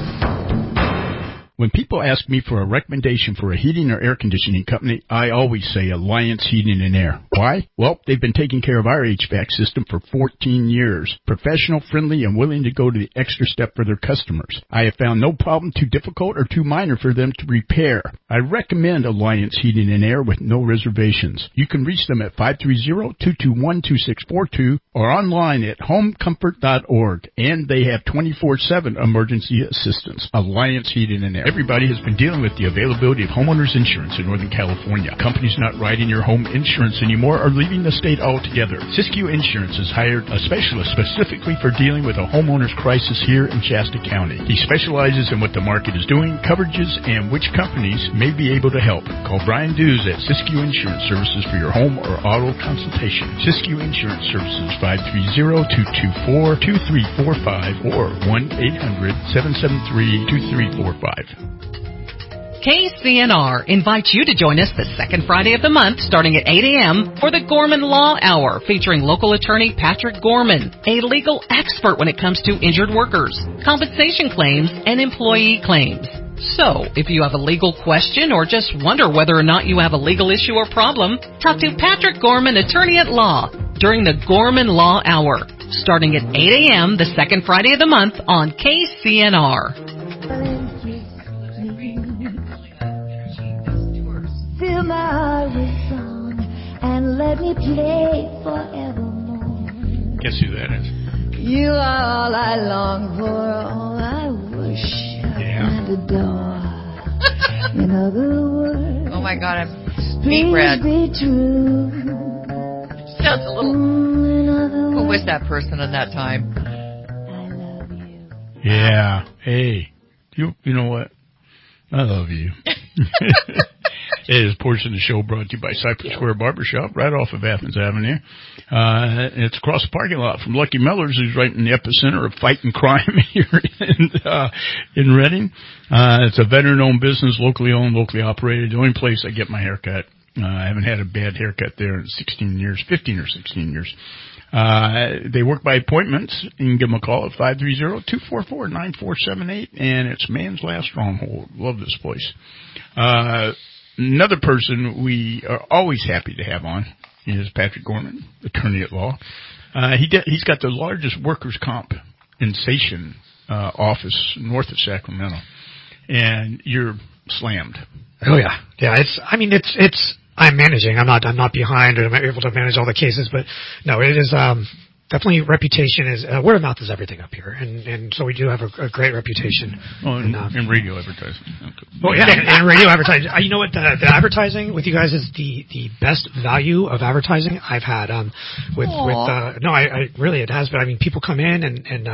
When people ask me for a recommendation for a heating or air conditioning company, I always say Alliance Heating and Air. Why? Well, they've been taking care of our HVAC system for 14 years. Professional, friendly, and willing to go to the extra step for their customers. I have found no problem too difficult or too minor for them to repair. I recommend Alliance Heating and Air with no reservations. You can reach them at 530-221-2642 or online at homecomfort.org. And they have 24/7 emergency assistance. Alliance Heating and Air. Everybody has been dealing with the availability of homeowners insurance in Northern California. Companies not writing your home insurance anymore are leaving the state altogether. Siskiyou Insurance has hired a specialist specifically for dealing with a homeowner's crisis here in Shasta County. He specializes in what the market is doing, coverages, and which companies may be able to help. Call Brian Dews at Siskiyou Insurance Services for your home or auto consultation. Siskiyou Insurance Services, 530-224-2345 or 1-800-773-2345. KCNR invites you to join us the second Friday of the month starting at 8 a.m. for the Gorman Law Hour featuring local attorney Patrick Gorman, a legal expert when it comes to injured workers, compensation claims, and employee claims. So, if you have a legal question or just wonder whether or not you have a legal issue or problem, talk to Patrick Gorman, attorney at law, during the Gorman Law Hour, starting at 8 a.m. the second Friday of the month on KCNR. Fill my heart with song and let me play forevermore. Guess who that is? You are all I long for, all I worship and adore. In other words, oh my God, I'm beat red. Be true. Sounds a little. Who was that person at that time? Yeah. Hey, you know what? I love you. This portion of the show brought to you by Cypress Square Barbershop, right off of Athens Avenue. It's across the parking lot from Lucky Miller's, who's right in the epicenter of fighting crime here in Reading. It's a veteran-owned business, locally owned, locally operated. The only place I get my haircut. I haven't had a bad haircut there in 15 or 16 years. They work by appointments. You can give them a call at 530-244-9478, and it's Man's Last Stronghold. Love this place. Another person we are always happy to have on is Patrick Gorman, attorney at law. He's got the largest workers' compensation office north of Sacramento, and you're slammed. Oh yeah, yeah. It's. I'm managing. I'm not behind, or I'm able to manage all the cases. But no, it is definitely reputation is word of mouth is everything up here, and so we do have a great reputation. Oh, in radio advertising. Okay. Well, yeah, and radio advertising. You know what? The advertising with you guys is the best value of advertising I've had. I really it has. But I mean, people come in and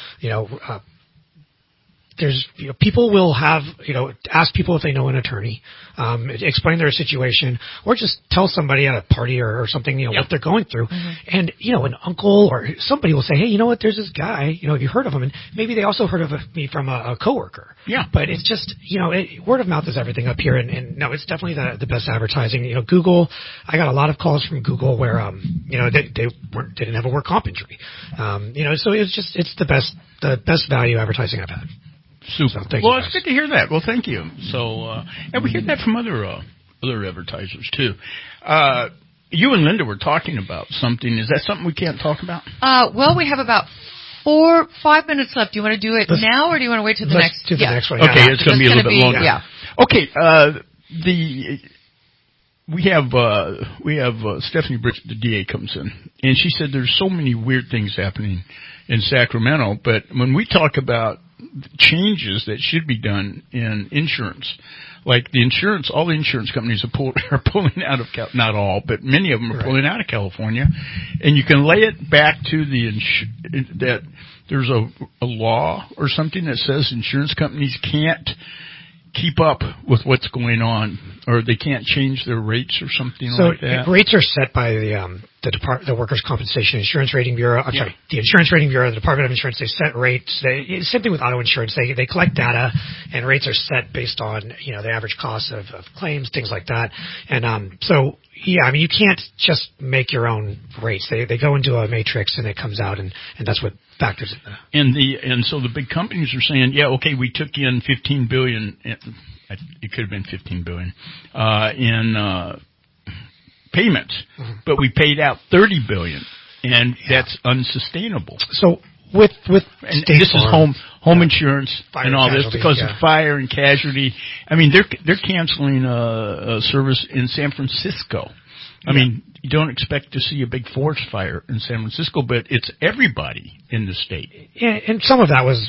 there's people will have ask people if they know an attorney, explain their situation, or just tell somebody at a party or something what they're going through, and an uncle or somebody will say, hey, you know what? There's this guy. Have you heard of him? And maybe they also heard of me from a coworker. Yeah. But it's just word of mouth is everything up here, and no, it's definitely the best advertising. Google. I got a lot of calls from Google where they didn't have a work comp injury. So it's the best value advertising I've had. Super. So well, it's good to hear that. Well, thank you. So, and we hear that from other advertisers too. You and Linda were talking about something. Is that something we can't talk about? Well, we have about 5 minutes left. Do you want to do it now, or do you want to wait till the next? Do the next one. Okay, it's going to be a little bit longer. Yeah. Okay. We have Stephanie Bridge, the DA, comes in, and she said there's so many weird things happening in Sacramento. But when we talk about changes that should be done in insurance, like all the insurance companies are pulling out of not all, but many of them are pulling out of California, and you can lay it back to that there's a law or something that says insurance companies can't keep up with what's going on, or they can't change their rates or something like that. So rates are set by the Workers' Compensation Insurance Rating Bureau. The Insurance Rating Bureau, the Department of Insurance. They set rates. Same thing with auto insurance. They collect data, and rates are set based on the average cost of claims, things like that. And you can't just make your own rates. They go into a matrix, and it comes out, and that's what factors in that. And so the big companies are saying, we took in $15 billion. It could have been $15 billion in payments, but we paid out $30 billion, and that's unsustainable. So with and this is home insurance and all this because of fire and casualty. I mean, they're canceling a service in San Francisco. I mean, you don't expect to see a big forest fire in San Francisco, but it's everybody in the state. Yeah, and some of that was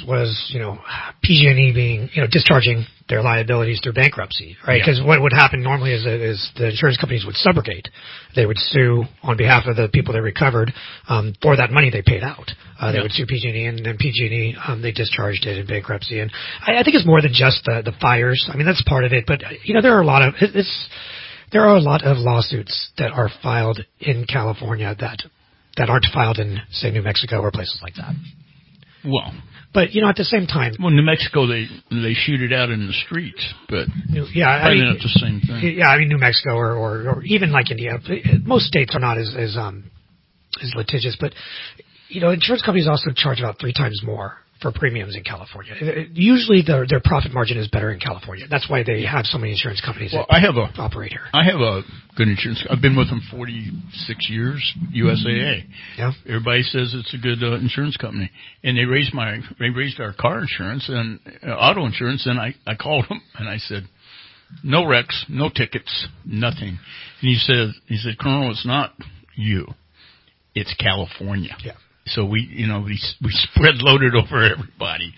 PG&E being discharging their liabilities through bankruptcy, right? Because what would happen normally is the insurance companies would subrogate. They would sue on behalf of the people they recovered for that money they paid out. They would sue PG&E, and then PG&E they discharged it in bankruptcy. And I think it's more than just the fires. I mean, that's part of it, but there are a lot of There are a lot of lawsuits that are filed in California that aren't filed in, say, New Mexico or places like that. Well, but at the same time, New Mexico they shoot it out in the streets, but it's the same thing. Yeah, I mean New Mexico or even like Indiana. Most states are not as litigious, but insurance companies also charge about 3 times more for premiums in California. Usually their profit margin is better in California. That's why they have so many insurance companies that operate here. I have a good insurance. I've been with them 46 years, USAA. Yeah. Everybody says it's a good insurance company. And they raised our car insurance and auto insurance, and I called them and I said, No wrecks, no tickets, nothing. And he said, Colonel, it's not you. It's California. Yeah. So we spread loaded over everybody.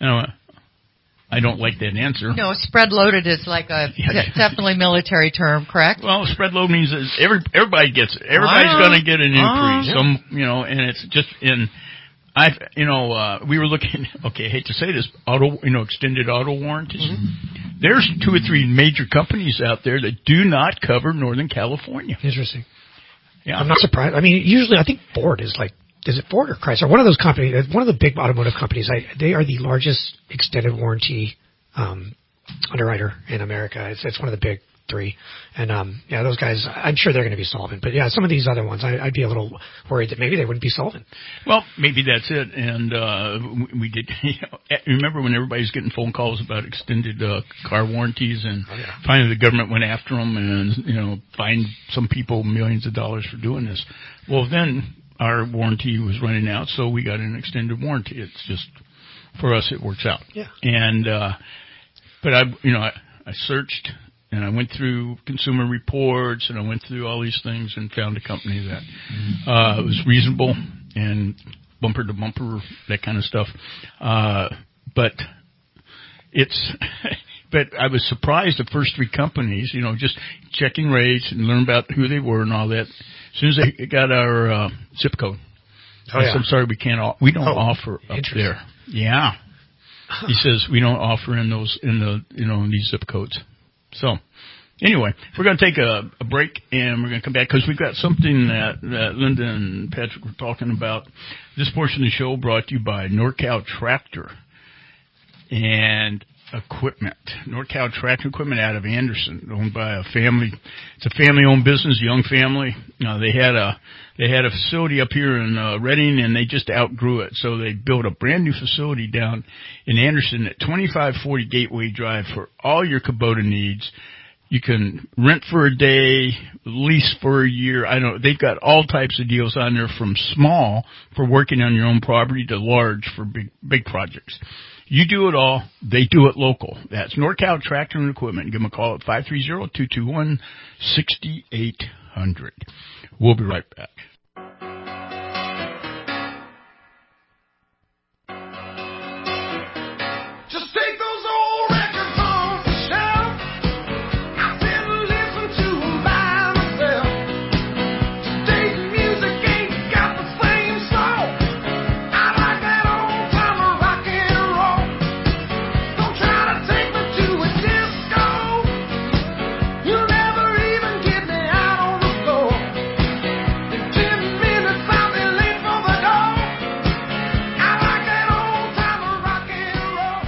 I don't like that answer. No, spread loaded is like a definitely military term, correct? Well, spread load means everybody gets it. Everybody's going to get an increase. Yeah. And it's just in. We were looking. Okay, I hate to say this. Extended auto warranties. Mm-hmm. There's 2 or 3 major companies out there that do not cover Northern California. Interesting. Yeah, I'm not surprised. I mean, usually I think Ford is like. Is it Ford or Chrysler? One of those companies, one of the big automotive companies, they are the largest extended warranty underwriter in America. It's one of the big 3. And, those guys, I'm sure they're going to be solvent. But, some of these other ones, I'd be a little worried that maybe they wouldn't be solvent. Well, maybe that's it. And we did, remember when everybody's getting phone calls about extended car warranties, and finally the government went after them and, fined some people millions of dollars for doing this. Well, then our warranty was running out, so we got an extended warranty. It's just, for us, it works out. Yeah. And, but I searched and I went through Consumer Reports and I went through all these things and found a company that, was reasonable and bumper to bumper, that kind of stuff. But I was surprised the first 3 companies, just checking rates and learn about who they were and all that. As soon as they got our zip code, I'm sorry, we don't offer up there. Yeah, he says we don't offer in these zip codes. So anyway, we're going to take a break and we're going to come back because we've got something that Linda and Patrick were talking about. This portion of the show brought to you by NorCal Tractor and Equipment. NorCal Tractor Equipment out of Anderson, owned by a family. It's a family-owned business, young family. They had a facility up here in Redding, and they just outgrew it. So they built a brand new facility down in Anderson at 2540 Gateway Drive for all your Kubota needs. You can rent for a day, lease for a year. They've got all types of deals on there, from small for working on your own property to large for big projects. You do it all. They do it local. That's NorCal Tractor and Equipment. Give them a call at 530-221-6800. We'll be right back. Just take those old records off the shelf. I sit and listen to them by myself. Today's music ain't got the same soul. I like that old time rock and roll. Don't try to take me to a disco. You'll never even get me out on the floor. In 10 minutes I'll be late for the door. I like that old time rock and roll.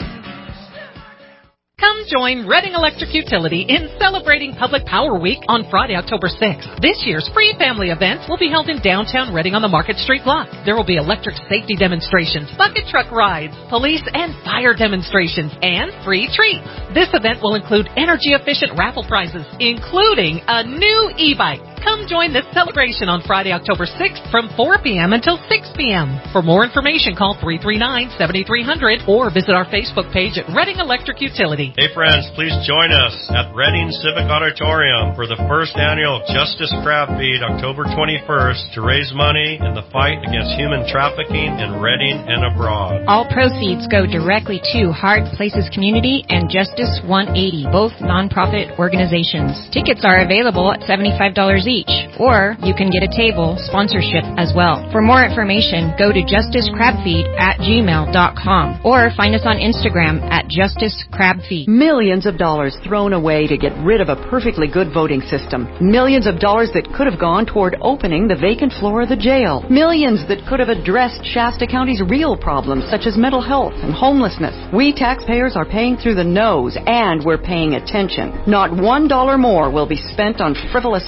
Come join Redding Electric Utility in celebrating Public Power Week on Friday, October 6th. This year's free family events will be held in downtown Redding on the Market Street block. There will be electric safety demonstrations, bucket truck rides, police and fire demonstrations, and free treats. This event will include energy-efficient raffle prizes, including a new e-bike. Come join this celebration on Friday, October 6th from 4 p.m. until 6 p.m. For more information, call 339-7300 or visit our Facebook page at Redding Electric Utility. Hey friends, please join us at Redding Civic Auditorium for the first annual Justice Crab Feed October 21st to raise money in the fight against human trafficking in Redding and abroad. All proceeds go directly to Hard Places Community and Justice 180, both nonprofit organizations. Tickets are available at $75 each, or you can get a table sponsorship as well. For more information, go to justicecrabfeed@gmail.com or find us on Instagram at justicecrabfeed. Millions of dollars thrown away to get rid of a perfectly good voting system. Millions of dollars that could have gone toward opening the vacant floor of the jail. Millions that could have addressed Shasta County's real problems such as mental health and homelessness. We taxpayers are paying through the nose, and we're paying attention. Not $1 more will be spent on frivolous trips to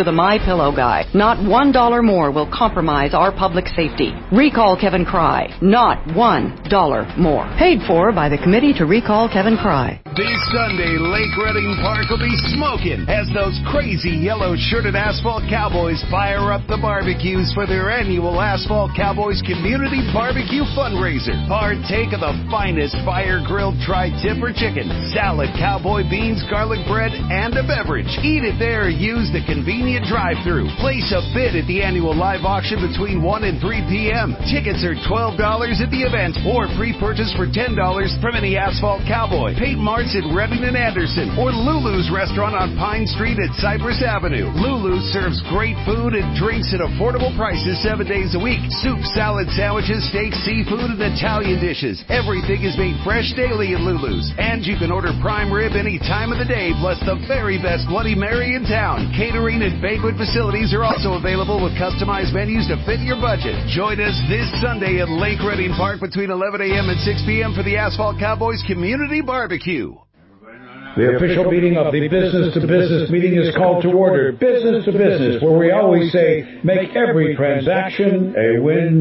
to the MyPillow guy. Not $1 more will compromise our public safety. Recall Kevin Cry. Not $1 more. Paid for by the Committee to Recall Kevin Cry. This Sunday, Lake Reading Park will be smoking as those crazy yellow-shirted Asphalt Cowboys fire up the barbecues for their annual Asphalt Cowboys Community Barbecue Fundraiser. Partake of the finest fire-grilled tri-tip or chicken, salad, cowboy beans, garlic bread, and a beverage. Eat it there or use the convenient drive-thru. Place a bid at the annual live auction between 1 and 3 p.m. Tickets are $12 at the event or pre-purchase for $10 from any Asphalt Cowboy, Peyton Mart's at Redding and Anderson, or Lulu's restaurant on Pine Street at Cypress Avenue. Lulu serves great food and drinks at affordable prices 7 days a week. Soup, salad, sandwiches, steaks, seafood, and Italian dishes. Everything is made fresh daily at Lulu's. And you can order prime rib any time of the day, plus the very best Bloody Mary in town. Catering and banquet facilities are also available with customized menus to fit your budget. Join us this Sunday at Lake Reading Park between 11 a.m. and 6 p.m. for the Asphalt Cowboys Community Barbecue. The official meeting of the Business to Business meeting is called to order. Business to Business, where we always say, make every transaction a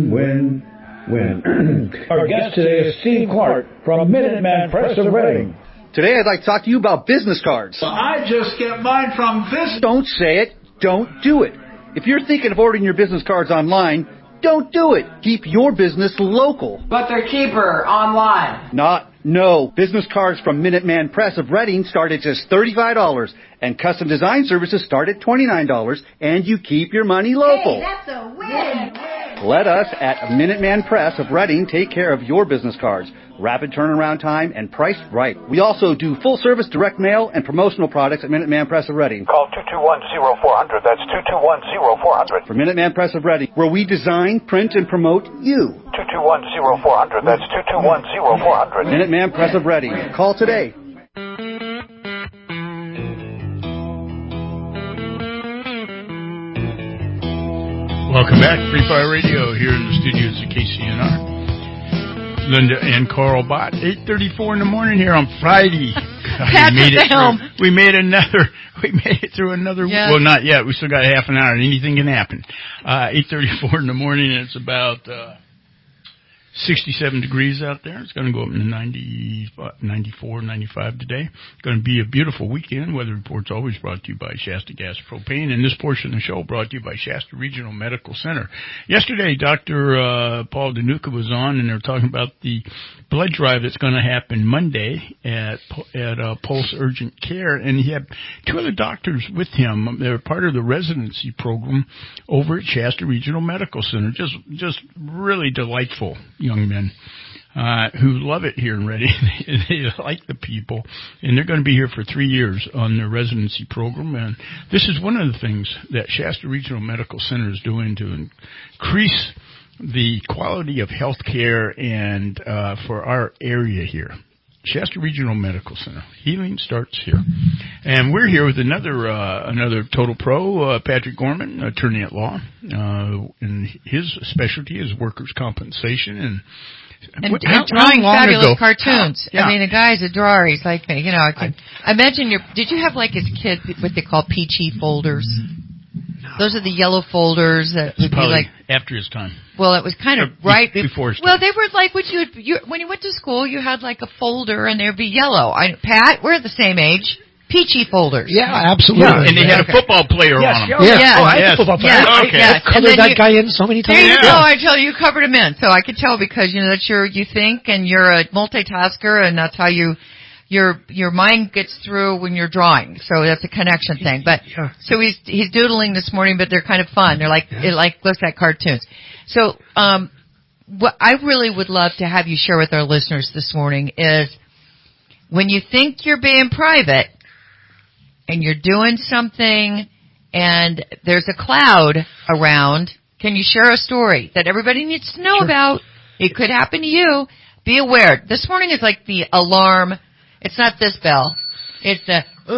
win-win-win. Our guest today is Steve Clark from Minuteman Press of Reading. Today I'd like to talk to you about business cards. Well, I just get mine from this. Don't say it. Don't do it. If you're thinking of ordering your business cards online, don't do it. Keep your business local. But they're cheaper online. No. Business cards from Minuteman Press of Reading start at just $35, and custom design services start at $29, and you keep your money local. Hey, that's a win. Let us at Minuteman Press of Reading take care of your business cards. Rapid turnaround time and priced right. We also do full-service direct mail and promotional products at Minuteman Press of Reading. Call 221-0400. That's 221-0400. For Minuteman Press of Reading, where we design, print, and promote you. 221-0400. That's 221-0400. Minuteman Press of Reading. Call today. Welcome back, Free Fire Radio, here in the studios of KCNR. Linda and Carl Bott, 8:34 in the morning here on Friday. We made it through another. Yes. Well, not yet. We still got half an hour, and anything can happen. 8:34 in the morning, and it's about 67 degrees out there. It's going to go up to 94, 95 today. It's going to be a beautiful weekend. Weather Report's always brought to you by Shasta Gas Propane, and this portion of the show brought to you by Shasta Regional Medical Center. Yesterday, Dr. Paul Danuka was on, and they were talking about the blood drive that's going to happen Monday at Pulse Urgent Care, and he had two other doctors with him. They're part of the residency program over at Shasta Regional Medical Center. Just really delightful young men who love it here in Reading. They like the people, and they're going to be here for 3 years on their residency program. And this is one of the things that Shasta Regional Medical Center is doing to increase the quality of health care and for our area here. Shasta Regional Medical Center. Healing starts here. And we're here with another Total Pro, Patrick Gorman, attorney at law. And his specialty is workers' compensation and drawing fabulous cartoons. Yeah. I mean, the guy's a drawer. He's like me. You know, I imagine did you have like as kids what they call peachy folders? No. Those are the yellow folders that would be like after his time. Well, it was kind of right before his time. Well, they were like when you went to school, you had like a folder and there'd be yellow. Pat, we're the same age. Peachy folders. Yeah, absolutely. Yeah, and they had a football player on them. Yes. Oh, yes. Football player. Okay. I've covered that guy in so many times. There you go. I tell you covered him in. So I could tell because, you know, that's you think and you're a multitasker and that's how your mind gets through when you're drawing. So that's a connection thing. But so he's doodling this morning, but they're kind of fun. They're like it looks like cartoons. So what I really would love to have you share with our listeners this morning is when you think you're being private and you're doing something and there's a cloud around, can you share a story that everybody needs to know about? It could happen to you. Be aware. This morning is like the alarm. It's not this bell. It's the,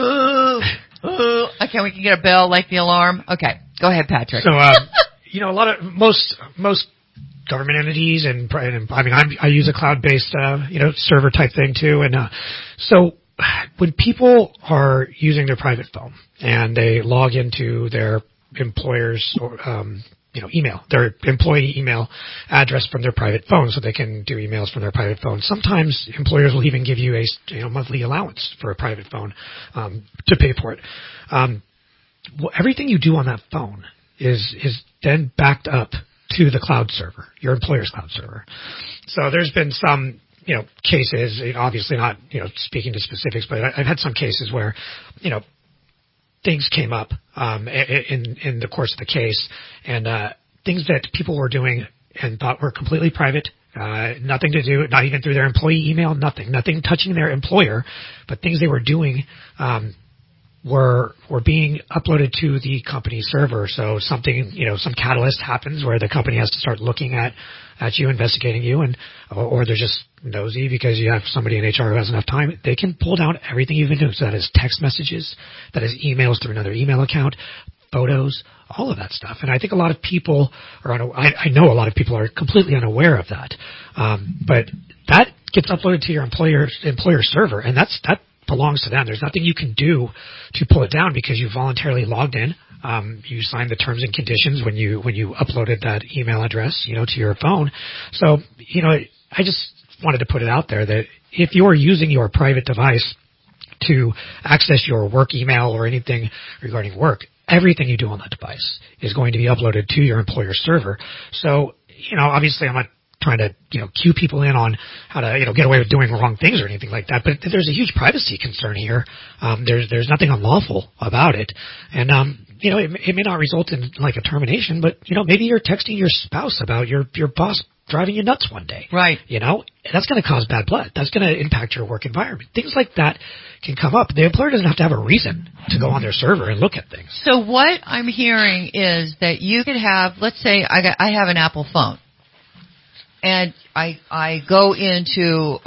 okay, we can get a bell like the alarm. Okay, go ahead, Patrick. So, you know, most government entities and I mean, I use a cloud-based, server type thing too. And, so when people are using their private phone and they log into their employer's email, their employee email address from their private phone, so they can do emails from their private phone. Sometimes employers will even give you a monthly allowance for a private phone to pay for it. Everything you do on that phone is then backed up to the cloud server, your employer's cloud server. So there's been some cases, obviously not speaking to specifics, but I've had some cases where things came up in the course of the case, and things that people were doing and thought were completely private, nothing to do, not even through their employee email, nothing touching their employer, but things they were doing were being uploaded to the company server. So something, some catalyst happens where the company has to start looking at you, investigating you, or they're just nosy because you have somebody in HR who has enough time. They can pull down everything you've been doing. So that is text messages, that is emails through another email account, photos, all of that stuff. And I think a lot of people I know a lot of people are completely unaware of that. But that gets uploaded to your employer server, and that belongs to them. There's nothing you can do to pull it down because you voluntarily logged in. You signed the terms and conditions when you uploaded that email address, to your phone. So, I just wanted to put it out there that if you're using your private device to access your work email or anything regarding work, everything you do on that device is going to be uploaded to your employer server. So, obviously I'm not trying to, cue people in on how to, get away with doing wrong things or anything like that. But there's a huge privacy concern here. There's nothing unlawful about it. And, it may not result in like a termination, but, maybe you're texting your spouse about your boss driving you nuts one day. Right. That's going to cause bad blood. That's going to impact your work environment. Things like that can come up. The employer doesn't have to have a reason to go on their server and look at things. So what I'm hearing is that you could have, let's say I have an Apple phone. And I go into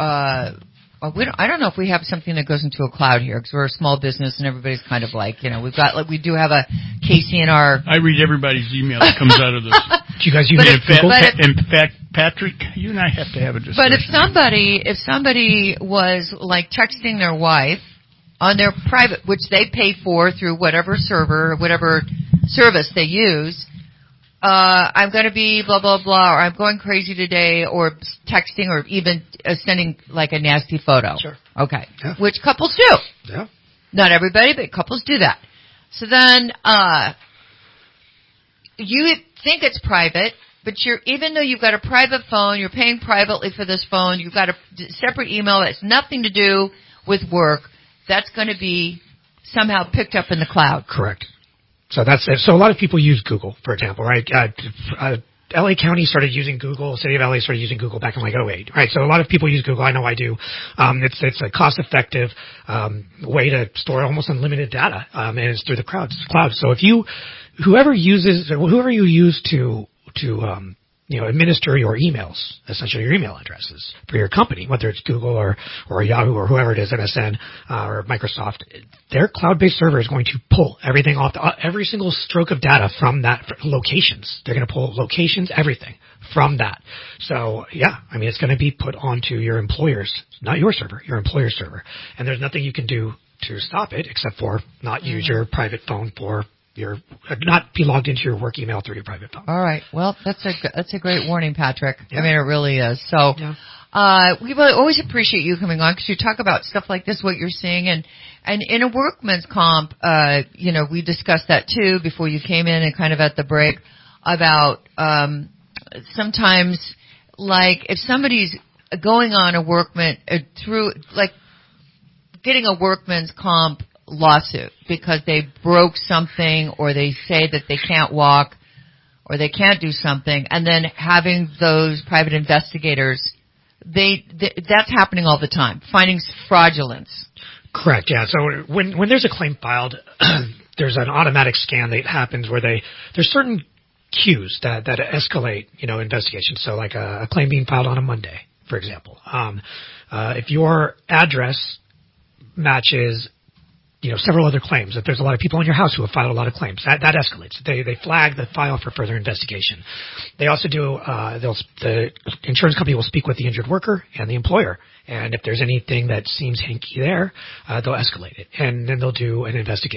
I don't know if we have something that goes into a cloud here because we're a small business and everybody's kind of like we do have a KCNR. I read everybody's email that comes out of this. Do you guys use Google? In fact, Patrick, you and I have to have a discussion. But if somebody was like texting their wife on their private, which they pay for through whatever server, whatever service they use. I'm going to be blah, blah, blah, or I'm going crazy today, or texting, or even sending like a nasty photo. Sure. Okay. Yeah. Which couples do. Yeah. Not everybody, but couples do that. So then, you think it's private, but even though you've got a private phone, you're paying privately for this phone, you've got a separate email that's nothing to do with work, that's going to be somehow picked up in the cloud. Correct. So that's it. So a lot of people use Google, for example, right? LA County started using Google. City of LA started using Google back in like 2008, right? So a lot of people use Google. I know I do. It's a cost-effective way to store almost unlimited data, and it's through the cloud. So if whoever you use to administer your emails, essentially your email addresses for your company, whether it's Google or Yahoo or whoever it is, MSN or Microsoft, their cloud-based server is going to pull everything off, every single stroke of data from that locations. They're going to pull locations, everything from that. So yeah, it's going to be put onto your employer's, not your server, your employer's server. And there's nothing you can do to stop it except for not use your private phone for not be logged into your work email through your private phone. All right. Well, that's a great warning, Patrick. Yeah. It really is. So, we always appreciate you coming on because you talk about stuff like this, what you're seeing, and in a workman's comp, we discussed that too before you came in and kind of at the break about sometimes like if somebody's going on a workman through like getting a workman's comp lawsuit because they broke something or they say that they can't walk or they can't do something, and then having those private investigators, that's happening all the time, finding fraudulence. Correct, yeah. So when there's a claim filed, there's an automatic scan that happens where there's certain cues that escalate, investigations. So like a claim being filed on a Monday, for example. If your address matches several other claims, that there's a lot of people in your house who have filed a lot of claims. That escalates. They flag the file for further investigation. They also do, the insurance company will speak with the injured worker and the employer. And if there's anything that seems hinky there, they'll escalate it. And then they'll do an investigation.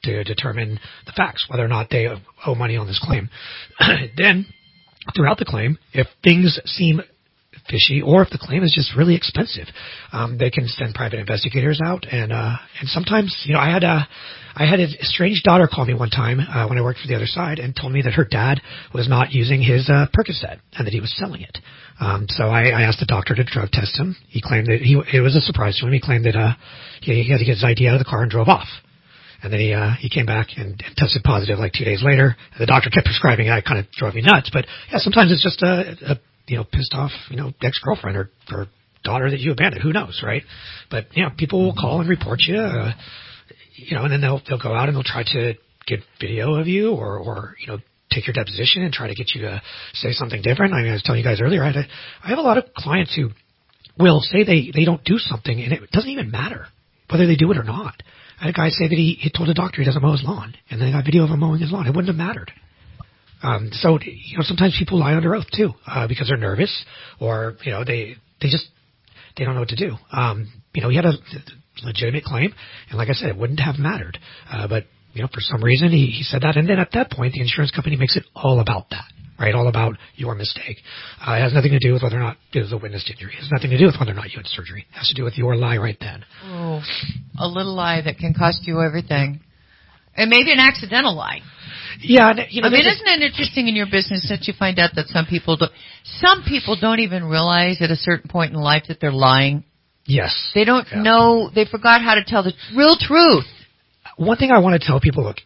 to determine the facts, whether or not they owe money on this claim. Then, throughout the claim, if things seem fishy or if the claim is just really expensive, they can send private investigators out. And sometimes, I had a strange daughter call me one time when I worked for the other side and told me that her dad was not using his Percocet and that he was selling it. So I asked the doctor to drug test him. He claimed that it was a surprise to him. He claimed that he had to get his ID out of the car and drove off. And then he came back and tested positive like 2 days later. The doctor kept prescribing it. It kind of drove me nuts. But yeah, sometimes it's just a pissed off, ex-girlfriend or daughter that you abandoned. Who knows, right? But people will call and report you, and then they'll go out and they'll try to get video of you or take your deposition and try to get you to say something different. I was telling you guys earlier, I have a lot of clients who will say they don't do something and it doesn't even matter whether they do it or not. I had a guy say that he told a doctor he doesn't mow his lawn, and then I got video of him mowing his lawn. It wouldn't have mattered. So sometimes people lie under oath too, because they're nervous or, they don't know what to do. He had a legitimate claim, and like I said, it wouldn't have mattered. But, for some reason he said that, and then at that point, the insurance company makes it all about that, right? All about your mistake. It has nothing to do with whether or not it was a witnessed injury. It has nothing to do with whether or not you had surgery. It has to do with your lie right then. Oh, a little lie that can cost you everything. And maybe an accidental lie. Yeah, isn't it interesting in your business that you find out that some people don't even realize at a certain point in life that they're lying? Yes. They don't know, they forgot how to tell the real truth. One thing I want to tell people, look,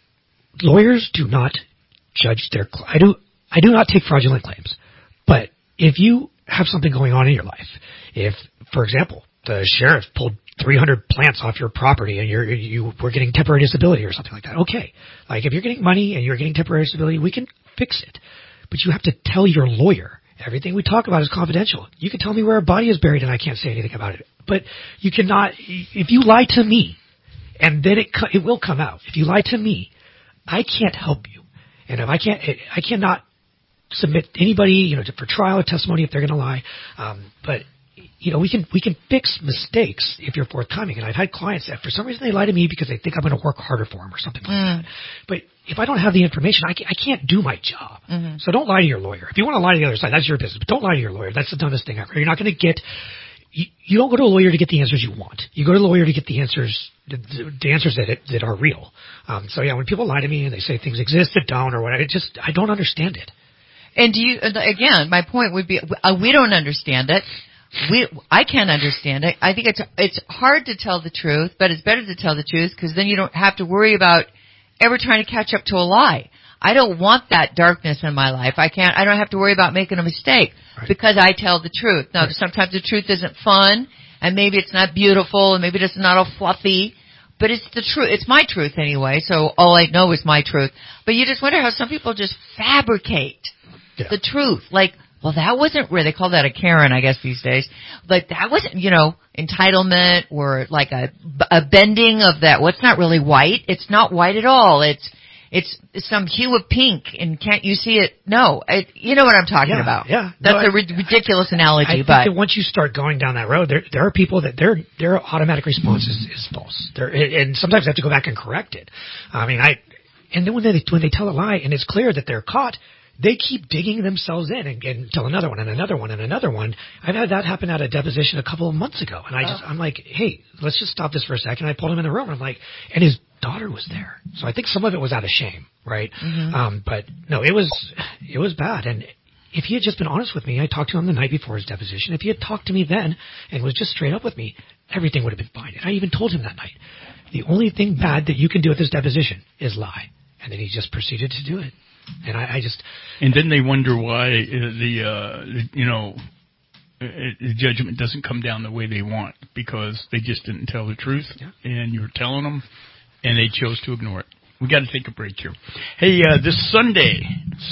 lawyers do not judge their I do not take fraudulent claims. But if you have something going on in your life, if, for example, the sheriff pulled 300 plants off your property and you were getting temporary disability or something like that. Okay. Like if you're getting money and you're getting temporary disability, we can fix it. But you have to tell your lawyer. Everything we talk about is confidential. You can tell me where a body is buried and I can't say anything about it. But you cannot, if you lie to me, and then it will come out. If you lie to me, I can't help you. And if I cannot submit anybody, for trial or testimony if they're going to lie. But we can fix mistakes if you're forthcoming. And I've had clients that for some reason they lie to me because they think I'm going to work harder for them or something like that. But if I don't have the information, I can't do my job. Mm-hmm. So don't lie to your lawyer. If you want to lie to the other side, that's your business. But don't lie to your lawyer. That's the dumbest thing ever. You're not going to get. You don't go to a lawyer to get the answers you want. You go to the lawyer to get the answers that are real. So yeah, when people lie to me and they say things exist that don't or whatever, I don't understand it. And again, my point would be, we don't understand it. I can't understand it. I think it's hard to tell the truth, but it's better to tell the truth because then you don't have to worry about ever trying to catch up to a lie. I don't want that darkness in my life. I don't have to worry about making a mistake because I tell the truth. Now, sometimes the truth isn't fun and maybe it's not beautiful and maybe it's not all fluffy, but it's the truth. It's my truth anyway, so all I know is my truth. But you just wonder how some people just fabricate the truth. Like, well, that wasn't real. They call that a Karen, I guess, these days. Like, that wasn't, entitlement or like a bending of that. Well, it's not really white. It's not white at all. It's some hue of pink, and can't you see it? No. You know what I'm talking about. Yeah. That's a ridiculous analogy. I think that once you start going down that road, there are people that their automatic response is false. And sometimes they have to go back and correct it. And then when they tell a lie and it's clear that they're caught, they keep digging themselves in and tell another one and another one and another one. I've had that happen at a deposition a couple of months ago. And I'm like, hey, let's just stop this for a second. I pulled him in the room and I'm like, and his daughter was there. So I think some of it was out of shame, right? Mm-hmm. But no, it was bad. And if he had just been honest with me, I talked to him the night before his deposition. If he had talked to me then and was just straight up with me, everything would have been fine. And I even told him that night, the only thing bad that you can do at this deposition is lie. And then he just proceeded to do it. And and then they wonder why the judgment doesn't come down the way they want because they just didn't tell the truth, and you were telling them, and they chose to ignore it. We got to take a break here. Hey, this Sunday,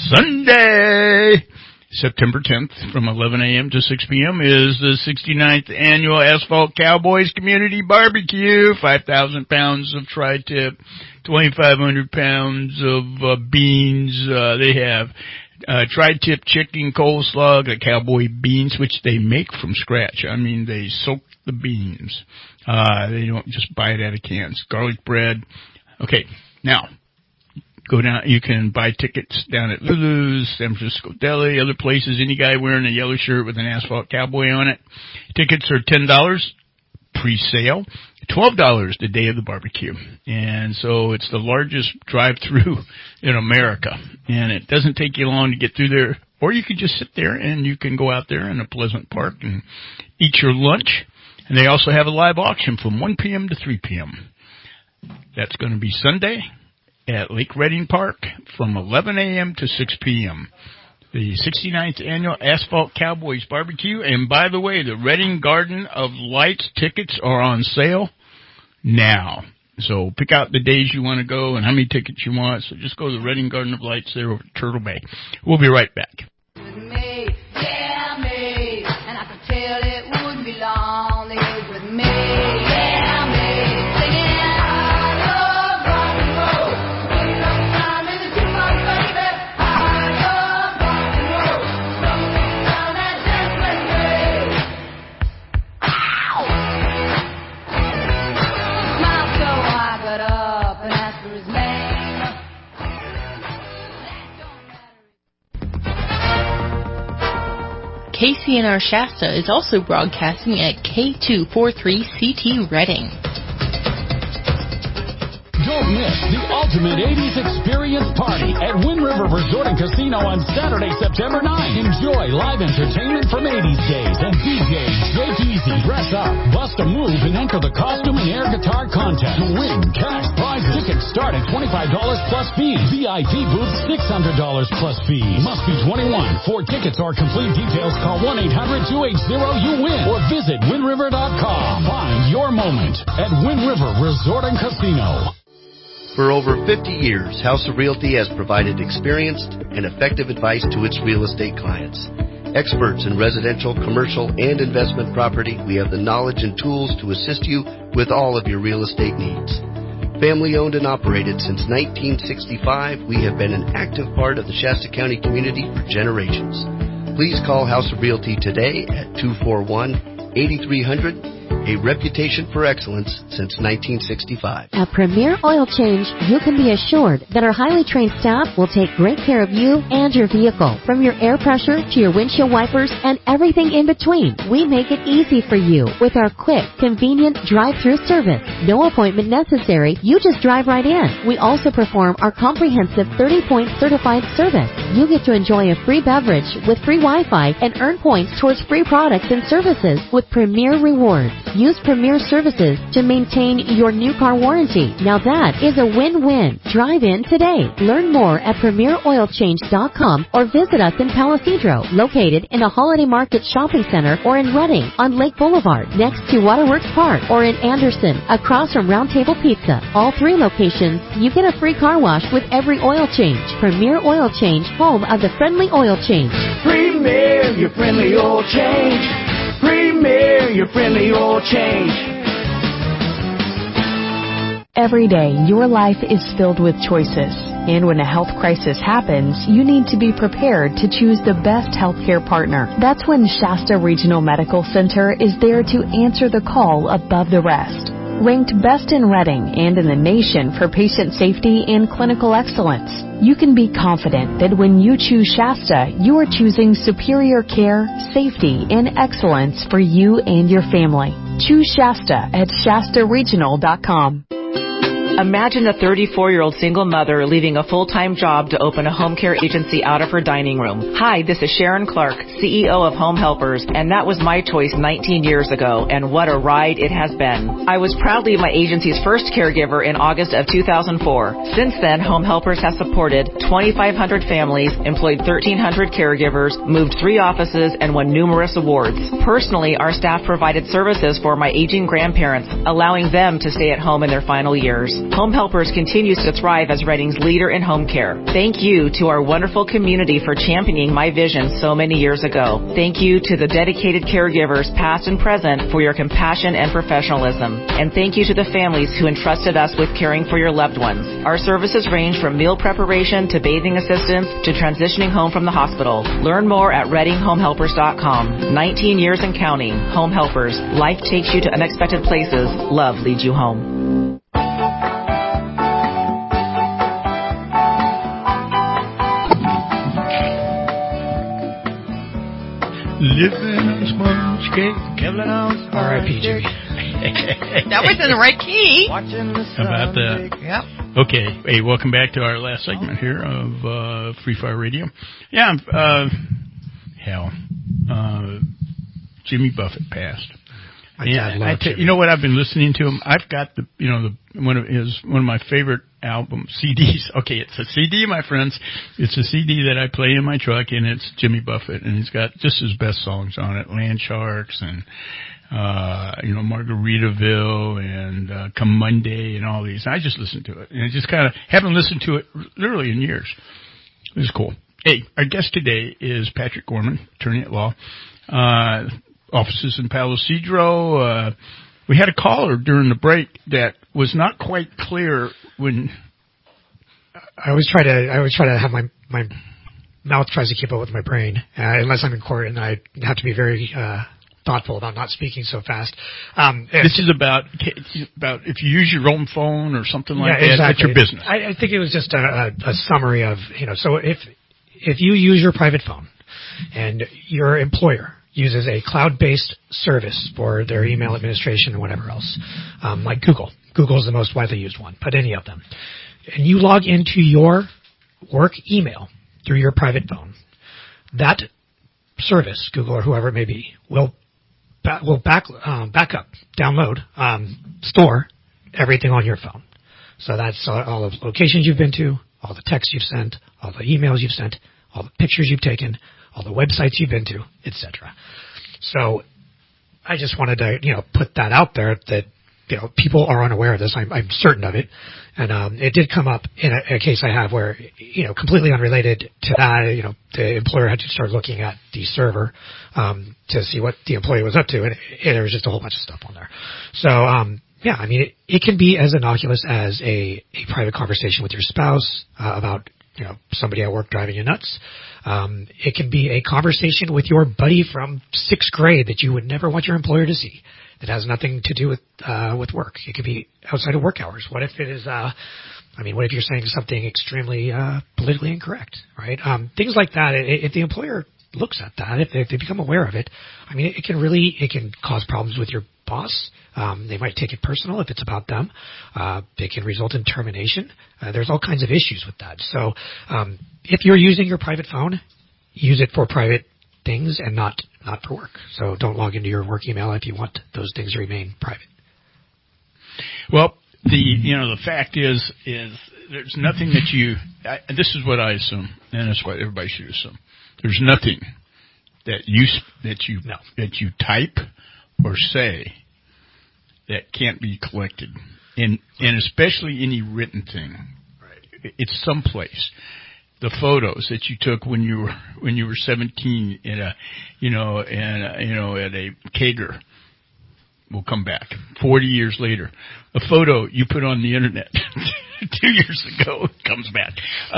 September 10th, from 11 a.m. to 6 p.m. is the 69th annual Asphalt Cowboys Community Barbecue. 5,000 pounds of tri-tip, 2,500 pounds of beans. They have tri-tip chicken coleslaw, the cowboy beans, which they make from scratch. I mean, they soak the beans. They don't just buy it out of cans. Garlic bread, Okay, now, go down. You can buy tickets down at Lulu's, San Francisco Deli, other places. Any guy wearing a yellow shirt with an Asphalt Cowboy on it. Tickets are $10 pre-sale, $12 the day of the barbecue. And so it's the largest drive-through in America. And it doesn't take you long to get through there. Or you could just sit there and you can go out there in a pleasant park and eat your lunch. And they also have a live auction from 1 p.m. to 3 p.m. That's going to be Sunday at Lake Redding Park from 11 a.m. to 6 p.m. The 69th Annual Asphalt Cowboys Barbecue. And by the way, the Redding Garden of Lights tickets are on sale now. So pick out the days you want to go and how many tickets you want. So just go to the Redding Garden of Lights there over at Turtle Bay. We'll be right back. KCNR Shasta is also broadcasting at K243CT Redding. Don't miss the Ultimate 80s Experience Party at Wind River Resort and Casino on Saturday, September 9th. Enjoy live entertainment from 80s days and DJ Jake Easy. Dress up, bust a move, and enter the costume and air guitar contest to win cash prizes. Tickets start at $25 plus fees. VIP booth $600 plus fees. Must be 21. For tickets or complete details, call 1-800-280-YOU-WIN or visit WindRiver.com. Find your moment at Wind River Resort and Casino. For over 50 years, House of Realty has provided experienced and effective advice to its real estate clients. Experts in residential, commercial, and investment property, we have the knowledge and tools to assist you with all of your real estate needs. Family owned and operated since 1965, we have been an active part of the Shasta County community for generations. Please call House of Realty today at 241-8300. A reputation for excellence since 1965. At Premier Oil Change, you can be assured that our highly trained staff will take great care of you and your vehicle. From your air pressure to your windshield wipers and everything in between, we make it easy for you with our quick, convenient drive-through service. No appointment necessary. You just drive right in. We also perform our comprehensive 30-point certified service. You get to enjoy a free beverage with free Wi-Fi and earn points towards free products and services with Premier Rewards. Use Premier Services to maintain your new car warranty. Now that is a win-win. Drive in today. Learn more at PremierOilChange.com or visit us in Palisadro, located in a Holiday Market Shopping Center, or in Redding on Lake Boulevard, next to Waterworks Park, or in Anderson, across from Round Table Pizza. All three locations, you get a free car wash with every oil change. Premier Oil Change, home of the friendly oil change. Premier, your friendly oil change. Premier, your friendly oil change. Every day, your life is filled with choices. And when a health crisis happens, you need to be prepared to choose the best healthcare partner. That's when Shasta Regional Medical Center is there to answer the call above the rest. Ranked best in Redding and in the nation for patient safety and clinical excellence, you can be confident that when you choose Shasta, you are choosing superior care, safety, and excellence for you and your family. Choose Shasta at ShastaRegional.com. Imagine a 34-year-old single mother leaving a full-time job to open a home care agency out of her dining room. Hi, this is Sharon Clark, CEO of Home Helpers, and that was my choice 19 years ago, and what a ride it has been. I was proudly my agency's first caregiver in August of 2004. Since then, Home Helpers has supported 2,500 families, employed 1,300 caregivers, moved 3 offices, and won numerous awards. Personally, our staff provided services for my aging grandparents, allowing them to stay at home in their final years. Home Helpers continues to thrive as Redding's leader in home care. Thank you to our wonderful community for championing my vision so many years ago. Thank you to the dedicated caregivers, past and present, for your compassion and professionalism. And thank you to the families who entrusted us with caring for your loved ones. Our services range from meal preparation to bathing assistance to transitioning home from the hospital. Learn more at ReddingHomeHelpers.com. 19 years and counting. Home Helpers. Life takes you to unexpected places. Love leads you home. Living on sponge cake. Nibbling on R.I.P. Jimmy. That was in the right key. How about that? Yep. Okay. Hey, welcome back to our last segment here of Free Fire Radio. Yeah, Jimmy Buffett passed. You know what? I've been listening to him. I've got one of my favorite album CDs. Okay, it's a CD, my friends. It's a CD that I play in my truck, and it's Jimmy Buffett, and he's got just his best songs on it: Land Sharks and Margaritaville and Come Monday and all these. I just listen to it, and I just kind of haven't listened to it literally in years. It was cool. Hey, our guest today is Patrick Gorman, attorney at law. Offices in Palo Cedro. We had a caller during the break that was not quite clear when. I always try to have my mouth tries to keep up with my brain, unless I'm in court, and I have to be very thoughtful about not speaking so fast. This is about if you use your own phone or something like that. Exactly. That's your business. I think it was just a summary of So if you use your private phone, and your employer uses a cloud-based service for their email administration and whatever else, like Google. Google is the most widely used one, but any of them. And you log into your work email through your private phone. That service, Google or whoever it may be, will back up, download, store everything on your phone. So that's all the locations you've been to, all the texts you've sent, all the emails you've sent, all the pictures you've taken, all the websites you've been to, etc. So I just wanted to, put that out there that, people are unaware of this. I'm certain of it. And it did come up in a case I have where, completely unrelated to that, the employer had to start looking at the server to see what the employee was up to, and there was just a whole bunch of stuff on there. So, it can be as innocuous as a private conversation with your spouse about somebody at work driving you nuts. It can be a conversation with your buddy from 6th grade that you would never want your employer to see. That has nothing to do with work. It could be outside of work hours. What if it is? What if you're saying something extremely politically incorrect, right? Things like that. If the employer looks at that, if they become aware of it, it can cause problems with your boss. They might take it personal if it's about them. It can result in termination. There's all kinds of issues with that. So if you're using your private phone, use it for private things and not for work. So don't log into your work email if you want those things to remain private. Well, the fact is there's nothing that this is what I assume, and that's what everybody should assume. There's nothing that you type or say that can't be collected, and especially any written thing. Right. It's someplace. The photos that you took when you were 17 at a cager will come back 40 years later. A photo you put on the internet 2 years ago comes back.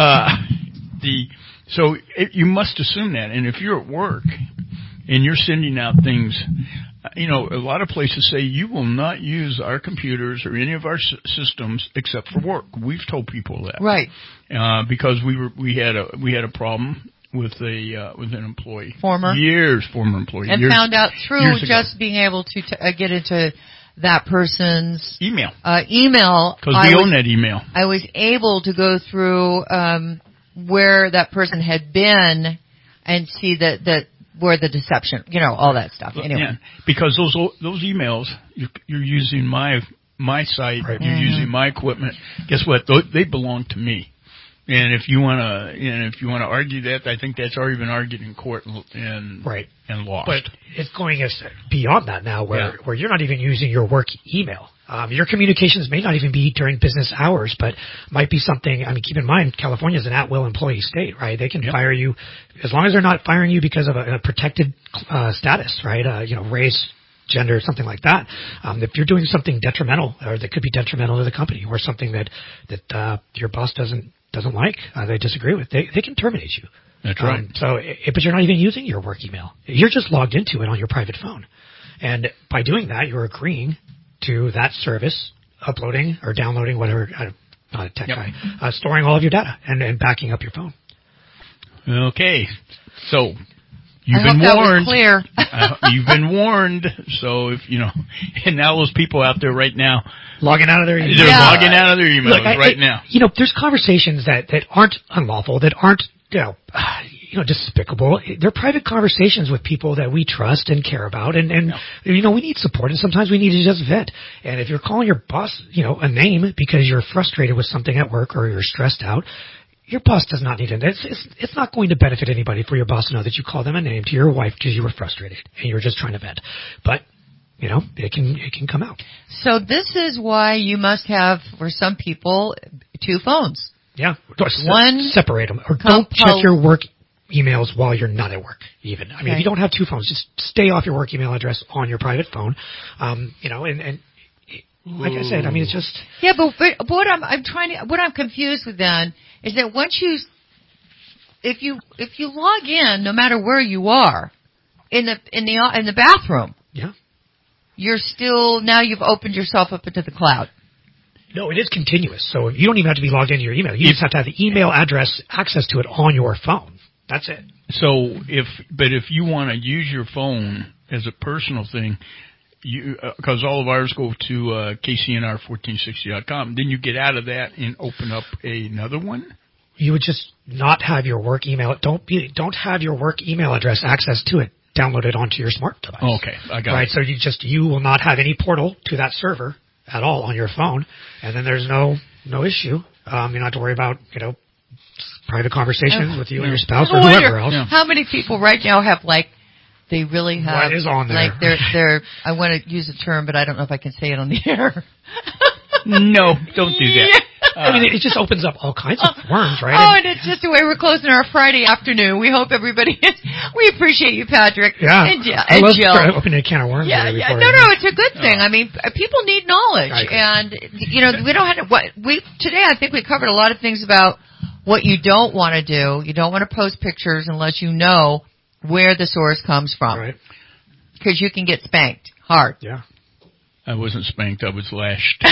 So you must assume that, and if you're at work and you're sending out things, a lot of places say you will not use our computers or any of our systems except for work. We've told people that, right? Because we had a problem with an employee, former employee, and found out through just being able to get into that person's email because we own that email. I was able to go through where that person had been and see that where the deception, all that stuff. Anyway, yeah, because those emails, you're using my site, right. You're using my equipment. Guess what? They belong to me. And if you want to argue that, I think that's already been argued in court and lost. But it's going beyond that now, where you're not even using your work email. Your communications may not even be during business hours, but might be something. Keep in mind, California is an at-will employee state, right? They can fire you as long as they're not firing you because of a protected status, right? Race, gender, something like that. If you're doing something detrimental, or that could be detrimental to the company, or something that your boss doesn't like, they disagree with, they can terminate you. That's right. But you're not even using your work email. You're just logged into it on your private phone. And by doing that, you're agreeing to that service, uploading or downloading whatever, I'm not a tech guy, storing all of your data and backing up your phone. Okay. So You've I been hope that warned. was clear. You've been warned. So if and now those people out there right now logging out of their emails. They're logging out of their emails Look, now. There's conversations that aren't unlawful, that aren't despicable. They're private conversations with people that we trust and care about, and we need support, and sometimes we need to just vent. And if you're calling your boss, a name because you're frustrated with something at work or you're stressed out, your boss does not need to. It's not going to benefit anybody for your boss to know that you called them a name to your wife because you were frustrated and you were just trying to vent. But it can come out. So this is why you must have, for some people, 2 phones. Yeah. One, separate them. Or don't check your work emails while you're not at work, even. I mean, if you don't have 2 phones, just stay off your work email address on your private phone. And like I said, I mean, it's just... Yeah, but what I'm confused with then is that once if you log in, no matter where you are, in the bathroom, yeah, you're still, now you've opened yourself up into the cloud. No, it is continuous. So you don't even have to be logged into your email. You just have to have the email address access to it on your phone. That's it. So if you want to use your phone as a personal thing, because all of ours go to KCNR1460.com, then you get out of that and open up another one? You would just not have your work email. Don't have your work email address access to it. Download it onto your smart device. Oh, okay, I got it. Right, so you will not have any portal to that server at all on your phone, and then there's no issue. You don't have to worry about private conversations with you and your spouse or whoever else. How many people right now have they really have what is on there? They're I want to use a term, but I don't know if I can say it on the air. No, don't do that. Yeah. I mean, it just opens up all kinds of worms, right? And it's just the way we're closing our Friday afternoon. We hope everybody we appricate you, Patrick. Yeah. And I love Jill. opening a can of worms. Yeah. No, it's a good thing. I mean, people need knowledge. And, we don't have to, today I think we covered a lot of things about what you don't want to do. You don't want to post pictures unless you know where the source comes from. Right. Because you can get spanked hard. Yeah. I wasn't spanked. I was lashed.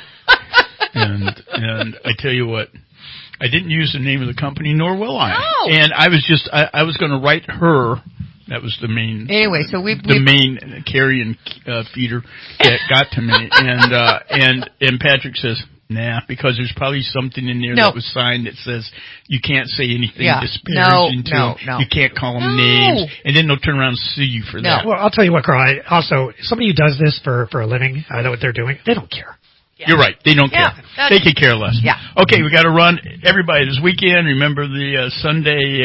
And I tell you what, I didn't use the name of the company, nor will I. No. And I was just, I was going to write her. That was the main. Anyway, so the main carrion feeder that got to me, and Patrick says, nah, because there's probably something in there that was signed that says you can't say anything disparaging to them. No. You can't call them names, and then they'll turn around and sue you for that. Well, I'll tell you what, Carl. Also, somebody who does this for a living, I know what they're doing. They don't care. Yeah. You're right. They don't care. They could care less. Yeah. Okay, we got to run. Everybody, this weekend, remember the Sunday